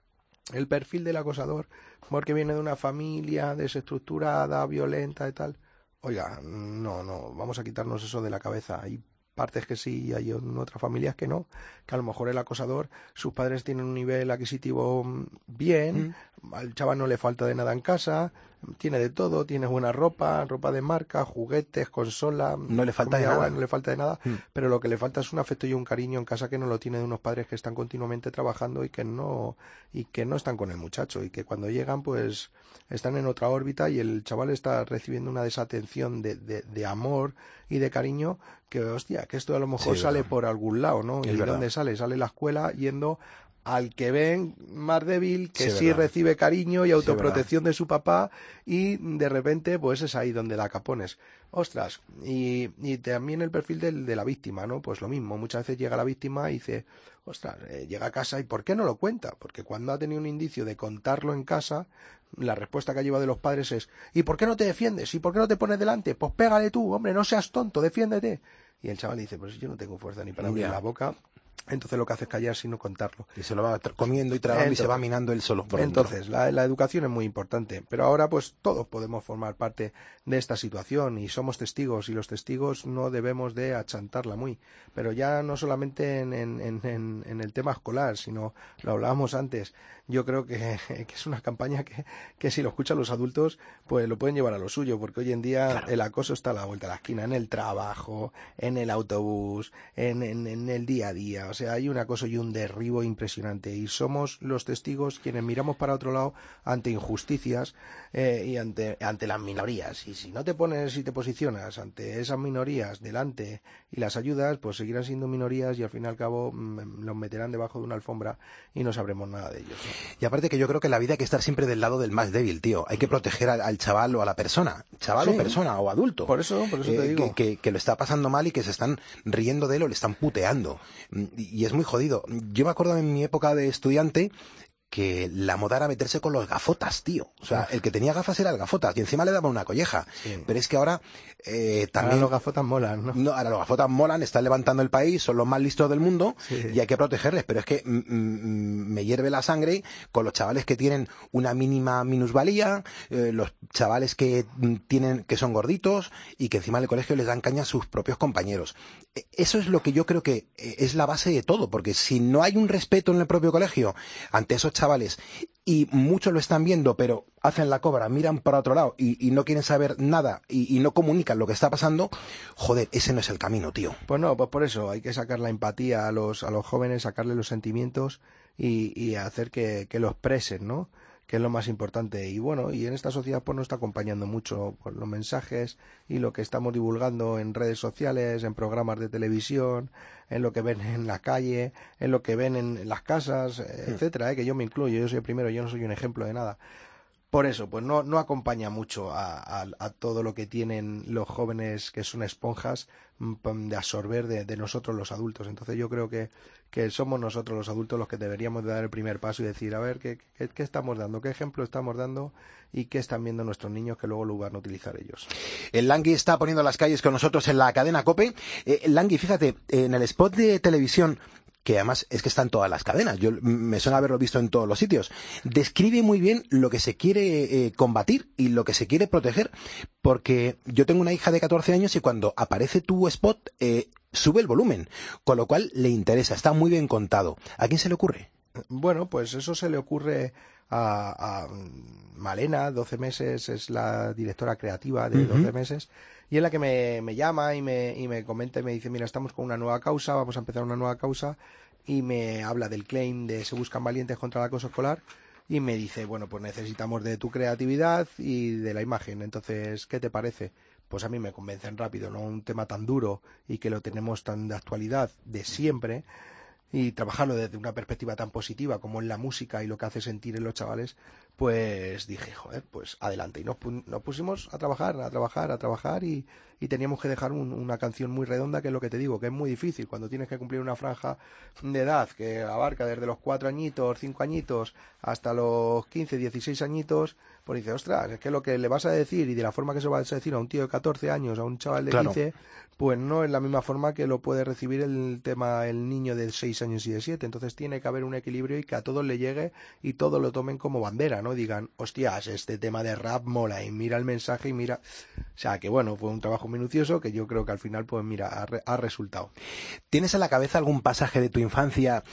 el perfil del acosador, porque viene de una familia desestructurada, violenta y tal, oiga, no, no, vamos a quitarnos eso de la cabeza. Hay partes que sí y hay en otras familias que no, que a lo mejor el acosador, sus padres tienen un nivel adquisitivo bien, mm. al chaval no le falta de nada en casa, tiene de todo, tiene buena ropa, ropa de marca, juguetes, consola, no le falta de nada, no le falta de nada, mm. pero lo que le falta es un afecto y un cariño en casa que no lo tiene de unos padres que están continuamente trabajando y que no y que no están con el muchacho y que cuando llegan pues están en otra órbita y el chaval está recibiendo una desatención de, de, de amor y de cariño que, hostia, que esto a lo mejor sí, sale verdad. Por algún lado, ¿no? Es ¿Y verdad. Dónde sale? Sale la escuela yendo al que ven más débil, que sí, sí recibe cariño y autoprotección sí, de su papá y de repente pues es ahí donde la capones. Ostras, y, y también el perfil del, de la víctima, ¿no? Pues lo mismo, muchas veces llega la víctima y dice, ostras, eh, llega a casa y ¿por qué no lo cuenta? Porque cuando ha tenido un indicio de contarlo en casa, la respuesta que ha llevado de los padres es, ¿y por qué no te defiendes? ¿Y por qué no te pones delante? Pues pégale tú, hombre, no seas tonto, defiéndete. Y el chaval dice, pues yo no tengo fuerza ni para abrir la boca. Entonces lo que hace es callar sin no contarlo. Y se lo va comiendo y tragando entonces, y se va minando él solo. Por entonces, la, la educación es muy importante. Pero ahora pues todos podemos formar parte de esta situación y somos testigos. Y los testigos no debemos de achantarla muy. Pero ya no solamente en, en, en, en el tema escolar, sino lo hablábamos antes. Yo creo que, que es una campaña que, que si lo escuchan los adultos, pues lo pueden llevar a lo suyo. Porque hoy en día claro. el acoso está a la vuelta de la esquina. En el trabajo, en el autobús, en, en, en el día a día. O sea, hay un acoso y un derribo impresionante y somos los testigos quienes miramos para otro lado ante injusticias eh, y ante, ante las minorías. Y si no te pones y te posicionas ante esas minorías delante y las ayudas, pues seguirán siendo minorías y al fin y al cabo mmm, los meterán debajo de una alfombra y no sabremos nada de ellos, ¿no? Y aparte que yo creo que en la vida hay que estar siempre del lado del más débil, tío. Hay que proteger al, al chaval o a la persona. Chaval sí. o persona o adulto. Por eso, por eso eh, te digo. Que, que, que lo está pasando mal y que se están riendo de él o le están puteando. Y es muy jodido. Yo me acuerdo en mi época de estudiante que la moda era meterse con los gafotas, tío. O sea, el que tenía gafas era el gafotas y encima le daban una colleja. Sí. Pero es que ahora eh, también... Ahora los gafotas molan, ¿no? No, ahora los gafotas molan, están levantando el país, son los más listos del mundo sí. y hay que protegerles. Pero es que mm, mm, me hierve la sangre con los chavales que tienen una mínima minusvalía, eh, los chavales que mm, tienen que son gorditos y que encima del colegio les dan caña a sus propios compañeros. Eso es lo que yo creo que es la base de todo, porque si no hay un respeto en el propio colegio ante esos chavales, y muchos lo están viendo, pero hacen la cobra, miran para otro lado y, y no quieren saber nada y, y no comunican lo que está pasando, joder, ese no es el camino, tío. Pues no, pues por eso hay que sacar la empatía a los, a los jóvenes, sacarle los sentimientos y, y hacer que, que lo expresen, ¿no? que es lo más importante. Y bueno, y en esta sociedad pues nos está acompañando mucho por los mensajes y lo que estamos divulgando en redes sociales, en programas de televisión, en lo que ven en la calle, en lo que ven en las casas, etcétera, ¿eh? Que yo me incluyo, yo soy el primero, yo no soy un ejemplo de nada. Por eso, pues no, no acompaña mucho a, a, a todo lo que tienen los jóvenes, que son esponjas de absorber de, de nosotros los adultos. Entonces yo creo que, que somos nosotros los adultos los que deberíamos de dar el primer paso y decir, a ver, ¿qué, qué, qué estamos dando? ¿Qué ejemplo estamos dando? ¿Y qué están viendo nuestros niños que luego lo van a utilizar ellos? El Langui está poniendo las calles con nosotros en la cadena COPE. Eh, Langui, fíjate, en el spot de televisión, que además es que está en todas las cadenas, yo me suena haberlo visto en todos los sitios, describe muy bien lo que se quiere eh, combatir y lo que se quiere proteger, porque yo tengo una hija de catorce años y cuando aparece tu spot eh, sube el volumen, con lo cual le interesa, está muy bien contado. ¿A quién se le ocurre? Bueno, pues eso se le ocurre a, a Malena, doce meses, es la directora creativa de doce uh-huh. meses, y es la que me, me llama y me, y me comenta y me dice, mira, estamos con una nueva causa, vamos a empezar una nueva causa, y me habla del claim de Se Buscan Valientes contra el acoso escolar, y me dice, bueno, pues necesitamos de tu creatividad y de la imagen, entonces, ¿qué te parece? Pues a mí me convencen rápido, ¿no? Un tema tan duro y que lo tenemos tan de actualidad, de siempre, y trabajarlo desde una perspectiva tan positiva como en la música y lo que hace sentir en los chavales, pues dije, joder, pues adelante. Y nos, nos pusimos a trabajar, a trabajar, a trabajar y, y teníamos que dejar un, una canción muy redonda, que es lo que te digo, que es muy difícil cuando tienes que cumplir una franja de edad que abarca desde los cuatro añitos, cinco añitos, hasta los quince, dieciséis añitos, pues dices, ostras, es que lo que le vas a decir y de la forma que se lo vas a decir a un tío de catorce años, a un chaval de claro. quince, pues no es la misma forma que lo puede recibir el tema el niño de seis años y de siete. Entonces tiene que haber un equilibrio y que a todos le llegue y todos lo tomen como bandera, ¿no? Digan, hostias, este tema de rap mola y mira el mensaje y mira... O sea, que bueno, fue un trabajo minucioso que yo creo que al final, pues mira, ha, re ha resultado. ¿Tienes en la cabeza algún pasaje de tu infancia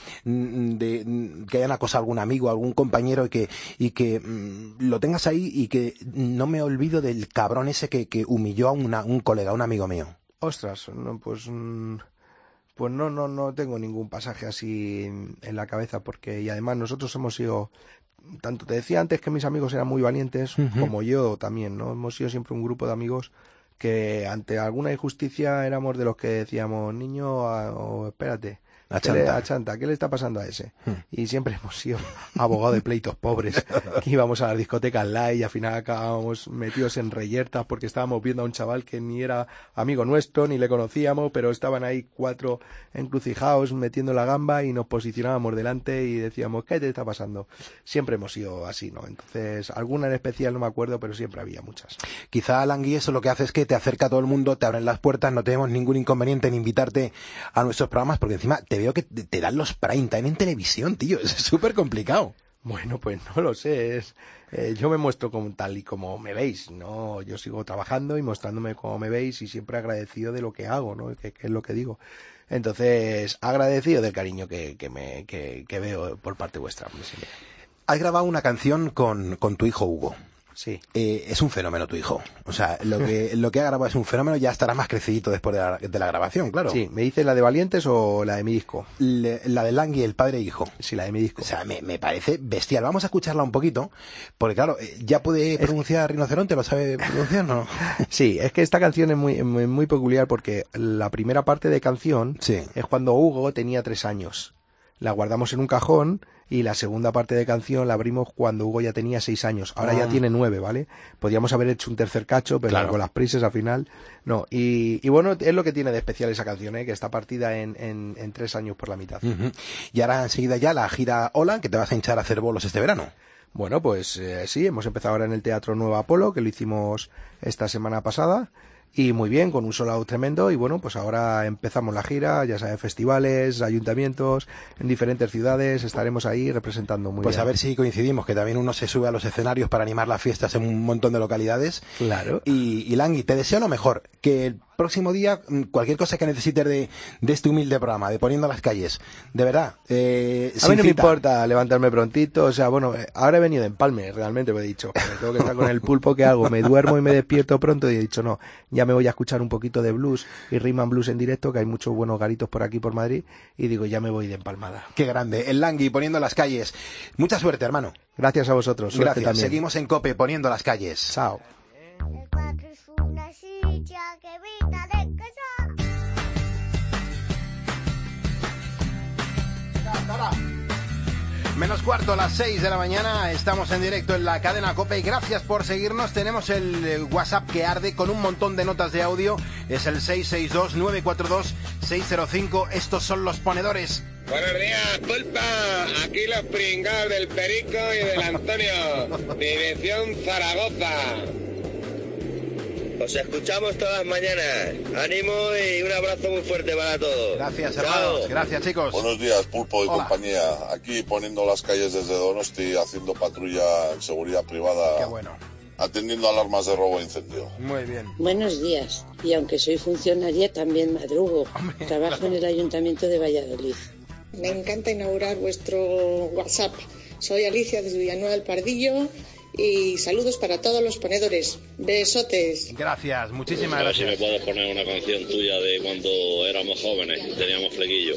de que hayan acosado a algún amigo, algún compañero y que, y que mmm, lo tengas ahí y que no me olvido del cabrón ese que, que humilló a una, un colega, un amigo mío? Ostras, no, pues... Mmm... Pues no, no, no tengo ningún pasaje así en, en la cabeza, porque y además nosotros hemos sido, tanto te decía antes que mis amigos eran muy valientes, uh-huh. como yo también, ¿no? Hemos sido siempre un grupo de amigos que ante alguna injusticia éramos de los que decíamos, niño, a, o espérate, Achanta. Achanta, ¿qué le está pasando a ese? Hmm. Y siempre hemos sido abogados de pleitos pobres, que íbamos a las discotecas live y al final acabábamos metidos en reyertas porque estábamos viendo a un chaval que ni era amigo nuestro, ni le conocíamos, pero estaban ahí cuatro encrucijados metiendo la gamba y nos posicionábamos delante y decíamos, ¿qué te está pasando? Siempre hemos sido así, ¿no? Entonces, alguna en especial no me acuerdo, pero siempre había muchas. Quizá, Langui, eso lo que hace es que te acerca a todo el mundo, te abren las puertas, no tenemos ningún inconveniente en invitarte a nuestros programas, porque encima te veo que te dan los prime time en televisión, tío. Es súper complicado. Bueno, pues no lo sé. Es, eh, yo me muestro como tal y como me veis, ¿no? Yo sigo trabajando y mostrándome como me veis y siempre agradecido de lo que hago, ¿no? Que, que es lo que digo. Entonces, agradecido del cariño que, que, me, que, que veo por parte vuestra. Has grabado una canción con, con tu hijo Hugo. Sí. Eh, es un fenómeno tu hijo. O sea, lo que, lo que ha grabado es un fenómeno, ya estará más crecidito después de la, de la grabación, claro. Sí, ¿me dices la de Valientes o la de mi disco? Le, la de Langui, el padre e hijo. Sí, la de mi disco. O sea, me, me parece bestial. Vamos a escucharla un poquito, porque claro, ya puede pronunciar es... rinoceronte, ¿lo sabe pronunciar o no? Sí, es que esta canción es muy, muy, muy peculiar porque la primera parte de canción sí. es cuando Hugo tenía tres años. La guardamos en un cajón y la segunda parte de canción la abrimos cuando Hugo ya tenía seis años. Ahora ah. ya tiene nueve, ¿vale? Podríamos haber hecho un tercer cacho, pero claro. con las prisas al final, no. Y, y bueno, es lo que tiene de especial esa canción, ¿eh? Que está partida en, en, en tres años por la mitad. Uh-huh. Y ahora enseguida ya la gira Hola, que te vas a hinchar a hacer bolos este verano. Bueno, pues eh, sí, hemos empezado ahora en el Teatro Nuevo Apolo, que lo hicimos esta semana pasada. Y muy bien, con un sold out tremendo, y bueno, pues ahora empezamos la gira, ya sabes, festivales, ayuntamientos, en diferentes ciudades, estaremos ahí representando muy pues bien. Pues a ver si coincidimos, que también uno se sube a los escenarios para animar las fiestas en un montón de localidades. Claro. Y, y Langui, te deseo lo mejor, que próximo día, cualquier cosa que necesites de, de este humilde programa, de Poniendo las Calles. De verdad. Eh, a mí no me importa levantarme prontito, o sea, bueno, ahora he venido de empalme, realmente me he dicho, me tengo que estar con el pulpo, ¿qué hago? Me duermo y me despierto pronto y he dicho, no, ya me voy a escuchar un poquito de blues y rhythm and blues en directo, que hay muchos buenos garitos por aquí, por Madrid, y digo, ya me voy de empalmada. Qué grande, el Langui Poniendo las Calles. Mucha suerte, hermano. Gracias a vosotros, suerte Gracias, también. Seguimos en COPE Poniendo las Calles. Chao. Menos cuarto, a las seis de la mañana, estamos en directo en la cadena COPE y gracias por seguirnos. Tenemos el WhatsApp que arde con un montón de notas de audio. Es el seis seis dos, nueve cuatro dos, seis cero cinco. Estos son los ponedores. Buenos días, Pulpa. Aquí los pringados del Perico y del Antonio. Dirección Zaragoza. Os escuchamos todas las mañanas. Ánimo y un abrazo muy fuerte para todos. Gracias, hermanos. Gracias, chicos. Buenos días, Pulpo y Hola. compañía. Aquí poniendo las calles desde Donosti, haciendo patrulla en seguridad privada. Qué bueno. Atendiendo alarmas de robo e incendio. Muy bien. Buenos días. Y aunque soy funcionaria, también madrugo. Hombre, Trabajo claro. en el Ayuntamiento de Valladolid. Me encanta inaugurar vuestro WhatsApp. Soy Alicia desde Villanueva del Pardillo. Y saludos para todos los ponedores. Besotes. Gracias, muchísimas a ver gracias. Si me puedes poner una canción tuya de cuando éramos jóvenes y teníamos flequillo.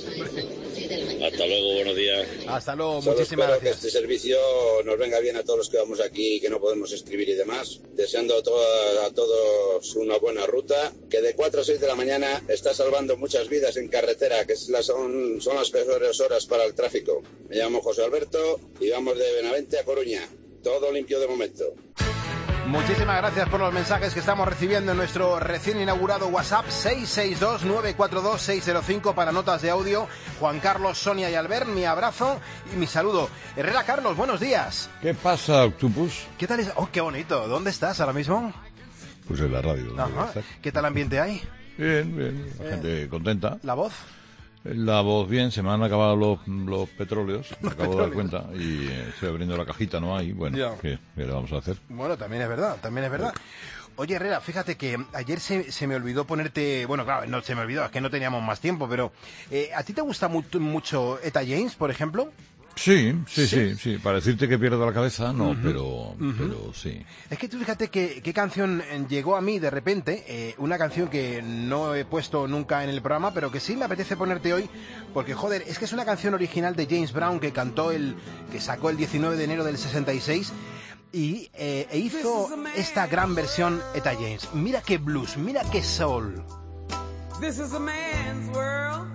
Hasta luego, buenos días. Hasta luego, Solo muchísimas espero gracias. que este servicio nos venga bien a todos los que vamos aquí, que no podemos escribir y demás. Deseando a, toda, a todos una buena ruta. Que de cuatro a seis de la mañana está salvando muchas vidas en carretera, que es la, son, son las peores horas para el tráfico. Me llamo José Alberto y vamos de Benavente a Coruña. Todo limpio de momento. Muchísimas gracias por los mensajes que estamos recibiendo en nuestro recién inaugurado WhatsApp seis seis dos, nueve cuatro dos, seis cero cinco para notas de audio. Juan Carlos, Sonia y Albert, mi abrazo y mi saludo. Herrera Carlos, buenos días. ¿Qué pasa, Octopus? ¿Qué tal es? Oh, qué bonito. ¿Dónde estás ahora mismo? Pues en la radio. Ajá. ¿Qué tal ambiente hay? Bien, bien. La eh, gente contenta. ¿La voz? La voz bien, se me han acabado los, los petróleos, me acabo de dar cuenta, y eh, estoy abriendo la cajita, no hay, bueno, ¿qué, ¿qué le vamos a hacer? Bueno, también es verdad, también es verdad. Oye, Herrera, fíjate que ayer se, se me olvidó ponerte, bueno, claro, no se me olvidó, es que no teníamos más tiempo, pero eh, ¿a ti te gusta mu mucho Etta James, por ejemplo? Sí, sí, sí, sí, sí, para decirte que pierdo la cabeza, no, uh-huh. pero, uh-huh. pero sí. Es que tú fíjate que, qué canción llegó a mí de repente, eh, una canción que no he puesto nunca en el programa, pero que sí me apetece ponerte hoy, porque joder, es que es una canción original de James Brown que cantó el, que sacó el diecinueve de enero del sesenta y seis, y eh, e hizo esta gran versión Etta James. Mira qué blues, mira qué soul. This is a man's world.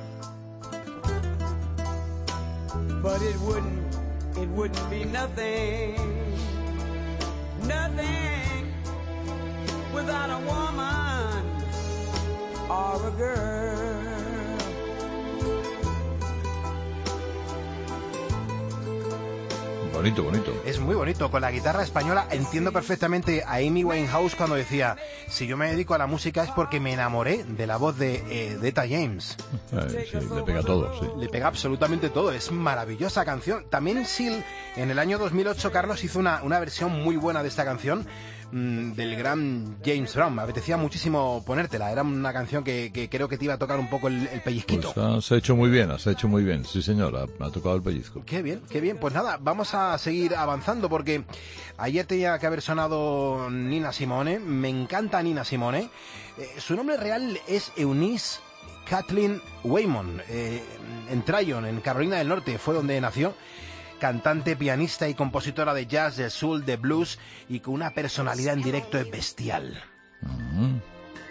But it wouldn't, it wouldn't be nothing, nothing without a woman or a girl. Bonito, bonito. Es muy bonito. Con la guitarra española entiendo perfectamente a Amy Winehouse cuando decía, si yo me dedico a la música es porque me enamoré de la voz de, eh, de Etta James. Eh, sí, le pega todo, sí. Le pega absolutamente todo. Es maravillosa canción. También Seal, en el año dos mil ocho, Carlos hizo una, una versión muy buena de esta canción, mmm, del gran James Brown. Me apetecía muchísimo ponértela. Era una canción que, que creo que te iba a tocar un poco el, el pellizquito. Pues has hecho muy bien, has hecho muy bien. Sí, señor, ha, ha tocado el pellizco. Qué bien, qué bien. Pues nada, vamos a seguir avanzando porque ayer tenía que haber sonado Nina Simone. Me encanta Nina Simone. Eh, su nombre real es Eunice Kathleen Waymon. Eh, en Tryon, en Carolina del Norte, fue donde nació. Cantante, pianista y compositora de jazz, de soul, de blues y con una personalidad en directo es bestial. Mm-hmm.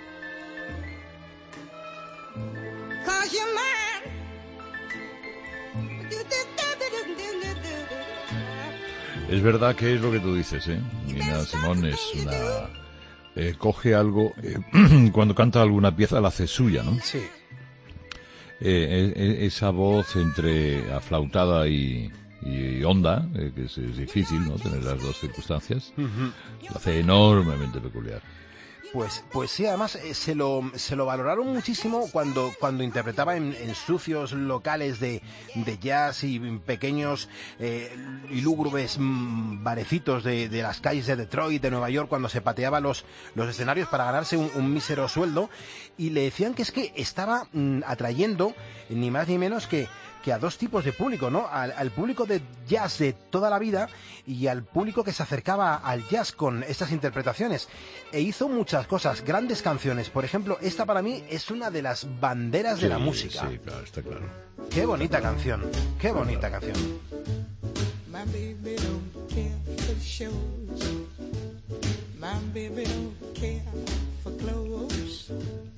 Es verdad que es lo que tú dices, ¿eh? Nina Simone es una... Eh, coge algo... Eh, cuando canta alguna pieza la hace suya, ¿no? Sí. Eh, eh, esa voz entre aflautada y... y honda, eh, que es, es difícil, ¿no?, tener las dos circunstancias, uh-huh. Lo hace enormemente peculiar. Pues, pues sí, además eh, se lo se lo valoraron muchísimo cuando cuando interpretaba en, en sucios locales de, de jazz y pequeños eh, y lúgubres mmm, barecitos de, de las calles de Detroit, de Nueva York, cuando se pateaba los, los escenarios para ganarse un, un mísero sueldo, y le decían que es que estaba mmm, atrayendo ni más ni menos que que a dos tipos de público, ¿no? Al, al público de jazz de toda la vida y al público que se acercaba al jazz con estas interpretaciones. E hizo muchas cosas, grandes canciones. Por ejemplo, esta para mí es una de las banderas sí, de la música. Sí, claro, está claro. Qué bonita canción, qué bonita canción. My baby don't care for shows. My baby don't care for clothes.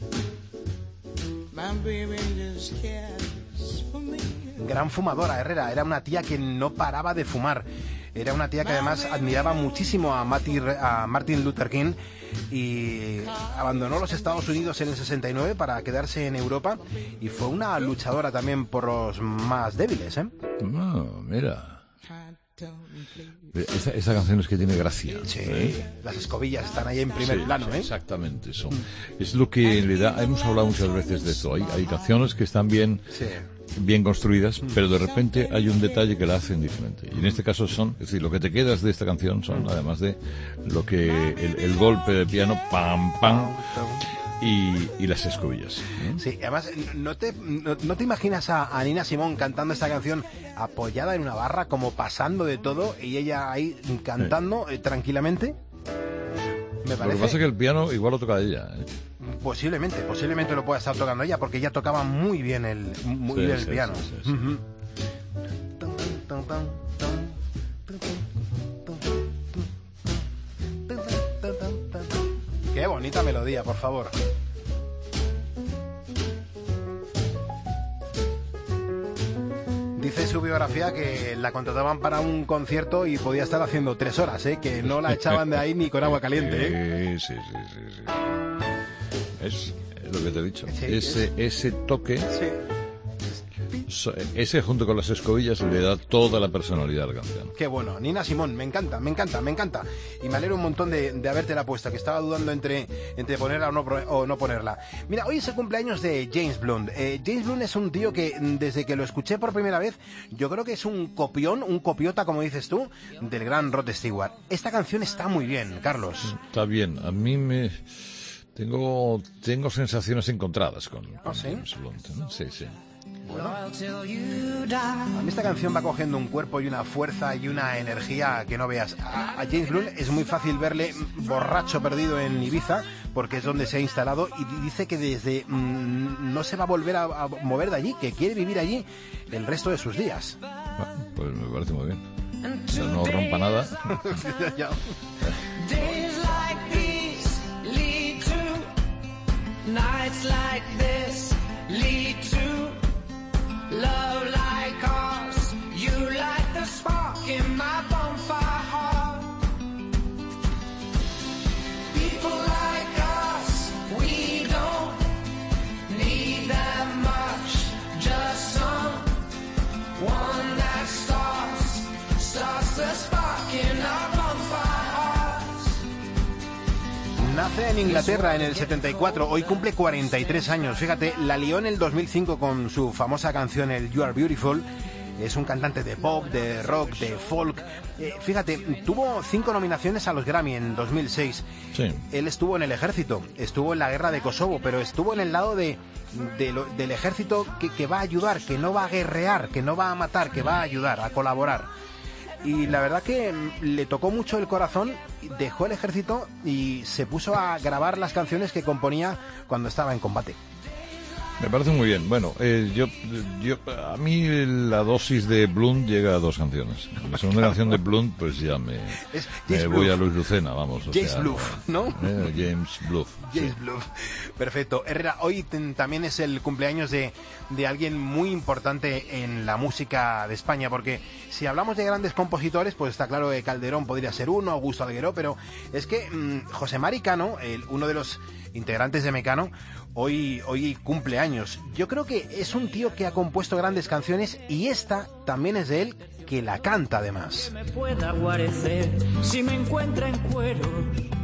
My baby just cares for me. Gran fumadora, Herrera. Era una tía que no paraba de fumar. Era una tía que además admiraba muchísimo a Martin, a Martin Luther King, y abandonó los Estados Unidos en el sesenta y nueve para quedarse en Europa, y fue una luchadora también por los más débiles, ¿eh? No, mira. Esa, esa canción es que tiene gracia. Sí, ¿eh? Las escobillas están ahí en primer sí, plano, sí, ¿eh? Exactamente, eso. Es lo que en realidad hemos hablado muchas veces de esto. Hay, hay canciones que están bien, sí. bien construidas, pero de repente hay un detalle que la hacen diferente. Y en este caso son, es decir, lo que te quedas de esta canción son, además de lo que el, el golpe de piano, pam, pam, y, y las escobillas. ¿eh? Sí, además, ¿no te, no, no te imaginas a, a Nina Simone cantando esta canción apoyada en una barra, como pasando de todo, y ella ahí cantando sí. eh, tranquilamente? Me parece... Lo que pasa es que el piano igual lo toca ella. ¿eh? Posiblemente, posiblemente lo pueda estar tocando ella, porque ella tocaba muy bien el, muy sí, bien el sí, piano. Sí, sí, sí. Uh-huh. Qué bonita melodía, por favor. Dice su biografía que la contrataban para un concierto y podía estar haciendo tres horas, ¿eh? Que no la echaban de ahí ni con agua caliente, ¿eh? Sí, sí, sí, sí. Es lo que te he dicho. Sí, ese, es... ese toque... Sí. Ese junto con las escobillas le da toda la personalidad a la canción. Qué bueno, Nina Simone, me encanta, me encanta, me encanta. Y me alegro un montón de, de haberte la puesta, que estaba dudando entre, entre ponerla o no, o no ponerla. Mira, hoy es el cumpleaños de James Blunt. Eh, James Blunt es un tío que desde que lo escuché por primera vez, yo creo que es un copión, un copiota, como dices tú, del gran Rod Stewart. Esta canción está muy bien, Carlos. Está bien, a mí me... Tengo, tengo sensaciones encontradas con, con ¿Oh, sí? James Blunt, ¿no? Sí, sí. Bueno, a mí esta canción va cogiendo un cuerpo y una fuerza y una energía que no veas. A, a James Blunt es muy fácil verle borracho perdido en Ibiza, porque es donde se ha instalado, y dice que desde mmm, no se va a volver a, a mover de allí, que quiere vivir allí el resto de sus días. Ah, pues me parece muy bien. O sea, no rompa nada. Nights like this lead to love like ours. You light the spark in my bonfire heart. People like us, we don't need that much. Just someone that starts, starts the spark in our bonfire hearts. Nace en Inglaterra en el setenta y cuatro, hoy cumple cuarenta y tres años. Fíjate, la lió en el dos mil cinco con su famosa canción el You Are Beautiful. Es un cantante de pop, de rock, de folk. Eh, fíjate, tuvo cinco nominaciones a los Grammy en dos mil seis. Sí. Él estuvo en el ejército, estuvo en la guerra de Kosovo, pero estuvo en el lado de, de lo, del ejército que, que va a ayudar, que no va a guerrear, que no va a matar, que va a ayudar, a colaborar. Y la verdad que le tocó mucho el corazón, dejó el ejército y se puso a grabar las canciones que componía cuando estaba en combate. Me parece muy bien. Bueno, eh, yo, yo, a mí la dosis de Blunt llega a dos canciones. La segunda canción de Blunt, pues ya me, me voy a Luis Lucena, vamos. O James sea, Bluff, ¿no? Eh, James Bluff. James sí. Bluff. Perfecto. Herrera, hoy ten, también es el cumpleaños de, de alguien muy importante en la música de España, porque si hablamos de grandes compositores, pues está claro que Calderón podría ser uno, Augusto Algueró, pero es que mmm, José Mari Cano, el, uno de los integrantes de Mecano, hoy, hoy cumple años. Yo creo que es un tío que ha compuesto grandes canciones y esta también es de él, que la canta además. Que me pueda guarecer si me encuentra en cuero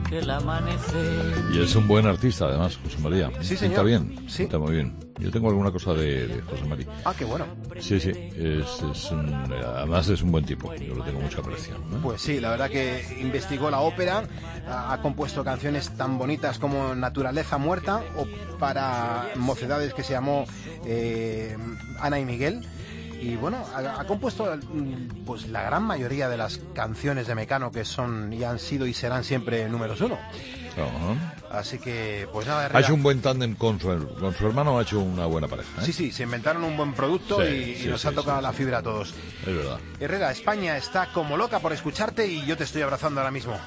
que el amanecer. Y es un buen artista, además, José María. Sí, Está señor. bien, Sí. está muy bien. Yo tengo alguna cosa de, de José María. Ah, qué bueno. Sí, sí, es, es un, además es un buen tipo, yo lo tengo mucha aprecio, ¿no? Pues sí, la verdad que investigó la ópera, ha ha compuesto canciones tan bonitas como Naturaleza Muerta o para Mocedades, que se llamó eh, Ana y Miguel. Y bueno, ha, ha compuesto mm, pues la gran mayoría de las canciones de Mecano, que son y han sido y serán siempre números uno. Ajá. Así que, pues nada, Ha Herrera. hecho un buen tándem con su, con su hermano, ha hecho una buena pareja, ¿eh? Sí, sí, se inventaron un buen producto Sí, y, sí, y nos sí, ha tocado sí, la sí. fibra a todos. Es verdad. Herrera, España está como loca por escucharte y yo te estoy abrazando ahora mismo.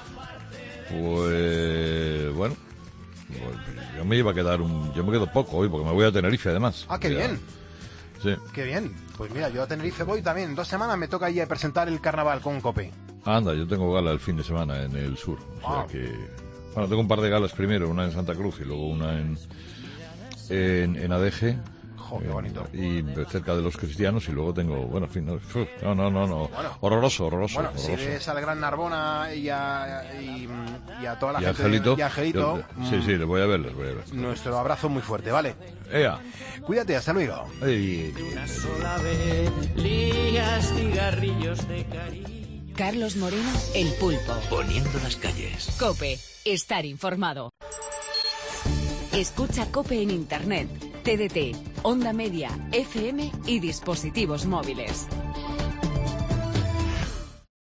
Pues bueno, pues, yo me iba a quedar un, yo me quedo poco hoy porque me voy a Tenerife además. Ah, qué Ya. bien. Sí. Qué bien. Pues mira, yo a Tenerife voy también. En dos semanas me toca ir a presentar el carnaval con Cope. Anda, yo tengo gala el fin de semana en el sur, o sea Ah. que bueno, tengo un par de galas primero, una en Santa Cruz y luego una en en, en Adeje. Jo, qué bonito. Y cerca de los cristianos y luego tengo, bueno, en fin, no, uf, no, no, no, no. Bueno. horroroso, horroroso, Bueno, si horroroso. ves al gran Narbona y a, y, y a toda la Y gente Angelito, y a Angelito, yo- sí, sí, les voy a ver, les voy a ver. mm, nuestro abrazo muy fuerte, ¿vale? Ea. Cuídate, hasta luego. Ey. Una sola vez lías cigarrillos de cariño. Carlos Moreno, El Pulpo. Poniendo las calles. Cope, estar informado. Escucha Cope en Internet, T D T, Onda Media, F M y dispositivos móviles.